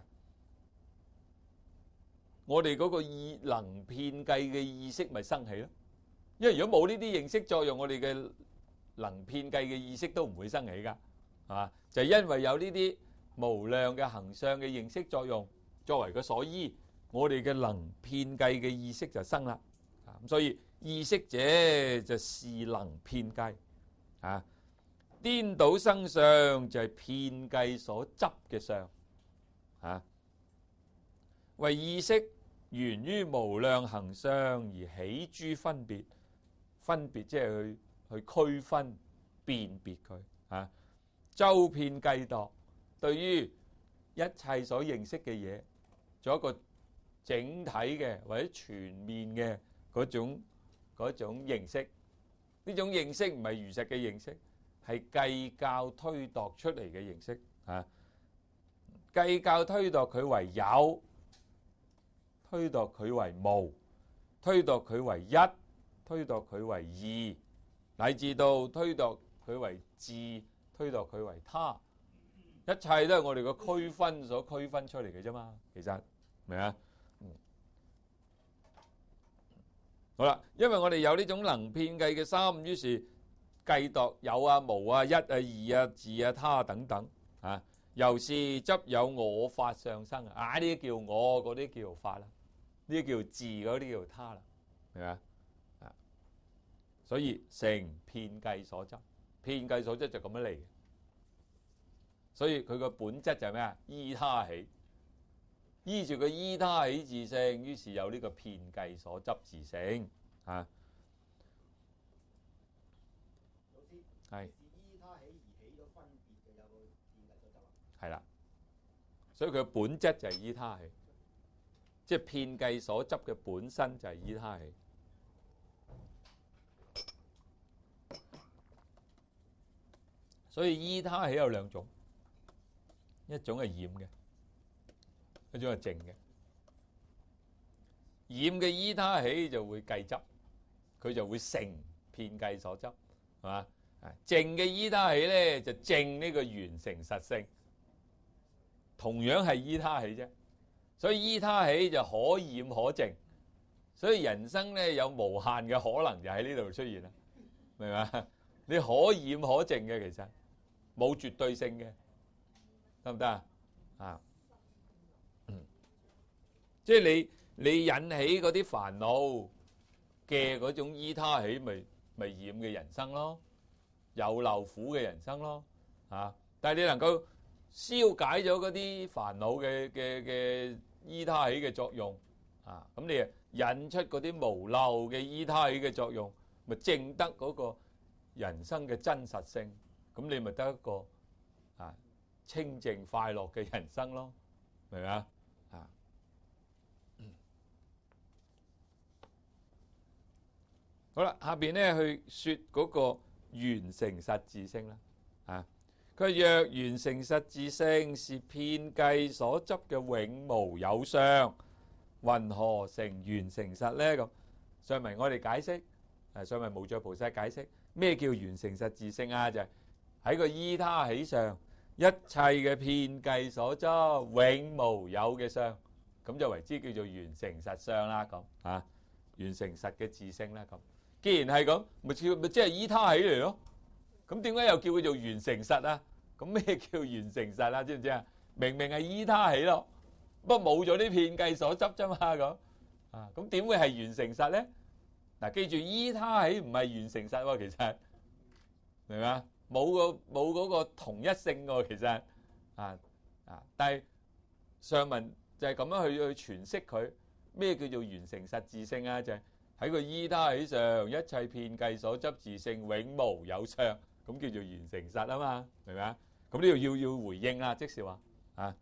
我哋嗰個意能遍計嘅意識咪生起咯。因為如果冇呢啲認識作用，我哋嘅能遍計嘅意識都唔會生起㗎，係嘛？就係因為有呢啲無量嘅行相嘅認識作用作為個所依，我哋嘅能遍計嘅意識就生啦。咁所以意識者就是能遍計啊。顛倒生相就係遍計所執嘅相啊。為意識源於無量行相而起諸分別，分別即係去去區分辨別佢啊。周遍計度，對於一切所認識嘅嘢，做一個整體嘅或者全面嘅嗰種嗰種認識。呢種認識唔係如實嘅認識，係計較推度出嚟嘅認識啊。計較推度佢為有，推度佢為無，推度佢為一，推度佢為二，乃至到推度佢為自，推度佢為他，一切都係我哋個區分所區分出嚟嘅啫嘛。其實明啊？嗯，好啦，因為我哋有呢種能遍計嘅心，於是計度有啊、無啊、一啊、二啊、自啊、他等等啊，由是執有我法相生啊，呢啲叫我，嗰啲叫法啦，呢啲叫自，嗰啲叫他啦，明嘛？啊，所以成遍計所執，遍計所執就咁樣嚟嘅。所以佢個本質就係咩啊？依他起，依住個依他起自性，於是有呢個遍計所執自性啊。 老師係依他起而起咗分別嘅有個遍計所執啊。 係啦，所以佢嘅本質就係依他起，即係遍計所執嘅本身就係依他起。所以依他起有兩種。一種係染嘅，一種係淨嘅。染嘅依他起就會計執，佢就會成遍計所執，係嘛？淨嘅依他起咧就證呢個緣成實性，同樣係依他起啫。所以依他起就可染可淨，所以人生咧有無限嘅可能就喺呢度出現啦，明嘛？你可染可淨嘅，其實冇絕對性嘅。得唔得啊？啊，嗯，即係你你引起嗰啲煩惱嘅嗰種依他起，咪咪染嘅人生咯，有漏苦嘅人生咯，啊！但係你能夠消解咗嗰啲煩惱嘅嘅嘅依他起嘅作用，啊，咁你啊引出嗰啲無漏嘅依他起嘅作用，咪證得嗰個人生嘅真實性，咁你咪得一個啊清淨快樂嘅人生咯，明唔明啊？啊，好啦，下邊咧去説嗰個緣成實自性啦。啊，佢若緣成實自性是遍計所執嘅永無有相，云何成緣成實咧？咁上文我哋解釋，誒上文無著菩薩解釋咩叫緣成實自性啊？就係喺個依他起上。一切嘅遍計所執永無有嘅相，咁就為之叫做緣成實相啦。咁啊，緣成實嘅自性啦。咁既然係咁，咪叫咪即係依他起嚟咯。咁點解又叫佢做緣成實啊？咁咩叫緣成實啊？知唔知啊？明明係依他起咯，不過冇咗啲遍計所執啫嘛。咁啊，咁點會係緣成實咧？嗱，記住依他起唔係緣成實喎，其實明嘛？冇個冇嗰個同一性喎，其實啊啊，但係上文就係咁樣去去詮釋佢咩叫做緣成實自性啊？就係喺個依他起上，一切遍計所執自性永無有相，咁叫做緣成實啊嘛，明唔明啊？咁呢度要要回應啦，即是話啊，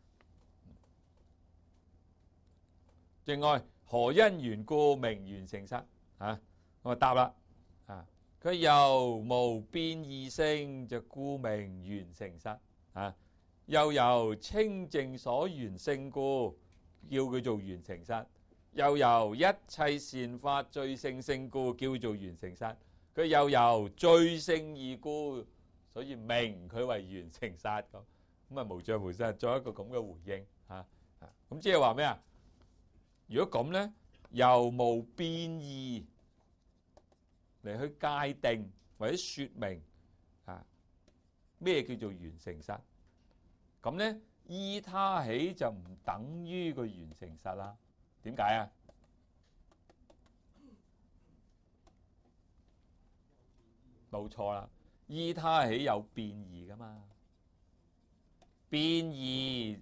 另外何因緣故名緣成實啊？我答啦啊。 佢由無變異性就故名原成實啊，又由清淨所緣性故叫佢做原成實，又由一切善法最勝性故叫做原成實，佢又由最勝義故，所以名佢為原成實咁。咁啊無著無實作一個咁嘅回應嚇。咁即係話咩啊？如果咁咧，由無變異嚟去界定或者説明啊咩叫做原成實，咁咧依他起就唔等於個原成實啦。點解啊？冇錯啦，依他起有變異噶嘛，變異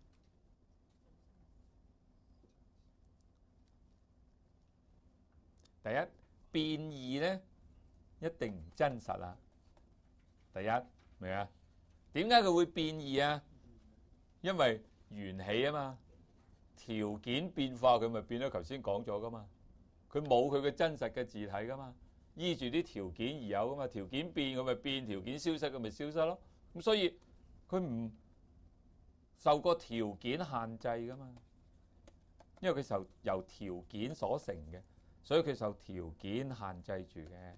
第一變異咧一定唔真實啦。第一明啊？點解佢會變異啊？因為緣起啊嘛，條件變化佢咪變咗。頭先講咗噶嘛，佢冇佢嘅真實嘅自體噶嘛，依住啲條件而有噶嘛。條件變佢咪變，條件消失佢咪消失咯。咁所以佢唔受個條件限制噶嘛，因為佢受由條件所成嘅，所以佢受條件限制住嘅。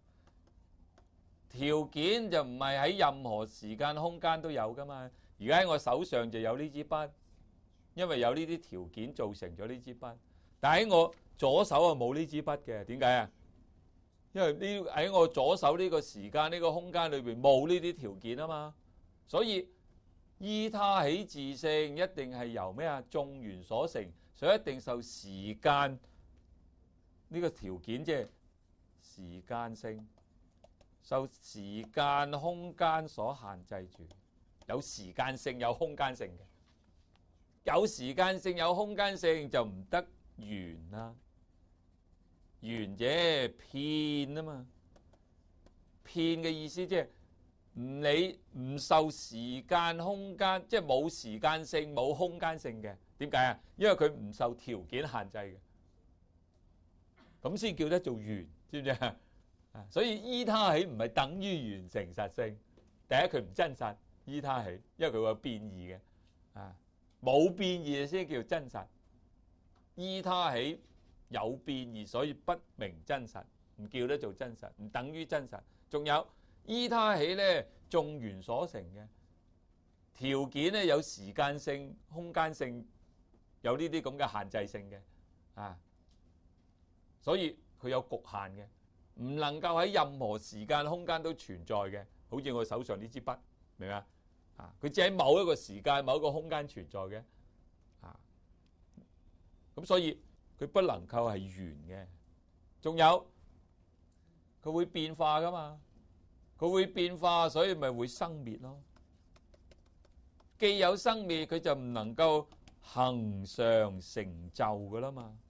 條件就唔係喺任何時間空間都有噶嘛。而家喺我手上就有呢支筆，因為有呢啲條件造成咗呢支筆。但喺我左手啊冇呢支筆嘅，點解啊？因為呢喺我左手呢個時間呢個空間裏邊冇呢啲條件啊嘛。所以依他起自性一定係由咩啊？眾緣所成，所以一定受時間呢個條件，即係時間性，受時間空間所限制住。有時間性有空間性嘅，有時間性有空間性就唔得緣啦。緣啫遍啊嘛，遍嘅意思即係唔理唔受時間空間，即係冇時間性冇空間性嘅。點解啊？因為佢唔受條件限制嘅，咁先叫得做緣，知唔知啊？所以依他起唔係等於原成實性。第一佢唔真實。依他起，因為佢會變異嘅，啊冇變異先叫真實。依他起有變異，所以不名真實，唔叫得做真實，唔等於真實。仲有依他起咧，眾緣所成嘅條件咧，有時間性、空間性，有呢啲咁嘅限制性嘅，啊，所以佢有局限嘅，唔能夠喺任何時間、空間都存在嘅。好似我手上呢支筆，明唔明啊？啊！佢只喺某一個時間、某一個空間存在嘅，啊，咁所以佢不能夠係緣嘅。仲有佢會變化噶嘛，佢會變化，所以咪會生滅咯。既有生滅，佢就唔能夠恆常成就噶啦嘛。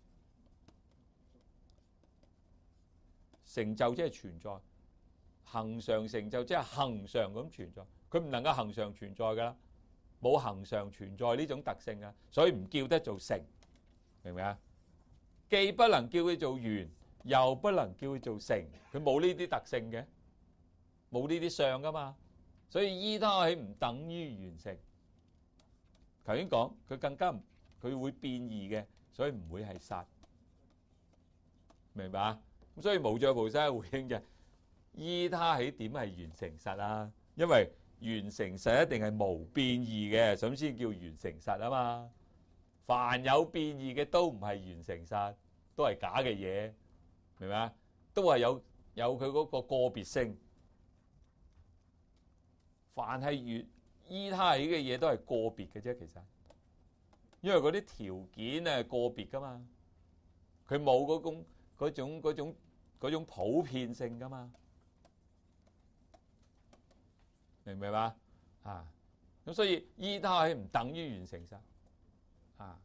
成就即係存在，恆常成就即係恆常咁存在。佢唔能夠恆常存在噶，冇恆常存在呢種特性啊，所以唔叫得做成，明唔明啊？既不能叫佢做緣，又不能叫佢做成，佢冇呢啲特性嘅，冇呢啲相噶嘛，所以依他起唔等於緣成。頭先講佢更加唔，佢會變異嘅，所以唔會係實，明白啊？咁所以無著無生嘅回應就係依他起點係緣成實啊，因為緣成實一定係無變異嘅，咁先叫緣成實啊嘛。凡有變異嘅都唔係緣成實，都係假嘅嘢，明唔明啊？都係有有佢嗰個個別性。凡係緣依他起嘅嘢都係個別嘅啫，其實，因為嗰啲條件係個別噶嘛，佢冇嗰種嗰種嗰種嗰種普遍性噶嘛。明唔明白啊？咁所以依他起唔等於緣成實啊。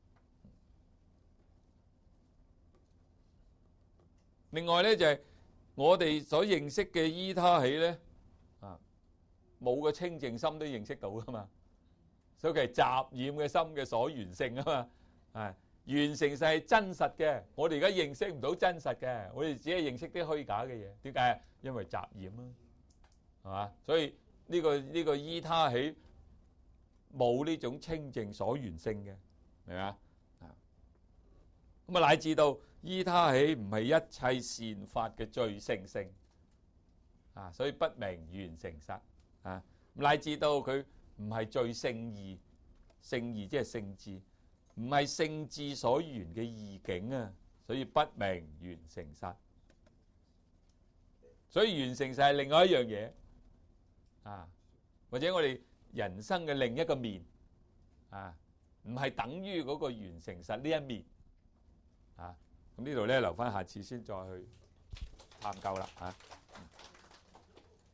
另外咧就係、是、我哋所認識嘅依他起咧啊，冇個清淨心都認識到噶嘛，所以佢係雜染嘅心嘅所緣性啊嘛。啊， 完成實係真實嘅，我哋而家認識唔到真實嘅，我哋只係認識啲虛假嘅嘢。點解？因為雜染啊，係嘛？所以呢個呢個依他起冇呢種清淨所緣性嘅，明嘛？啊，咁啊乃至到依他起唔係一切善法嘅最勝性啊，所以不明緣成實啊，乃至到佢唔係最勝義，勝義即係勝智。唔係聖智所緣嘅義境啊，所以不明緣成實。所以緣成實係另外一樣嘢啊，或者我哋人生嘅另一個面啊，唔係等於嗰個緣成實呢一面啊。咁呢度咧留翻下次先再去探究啦嚇。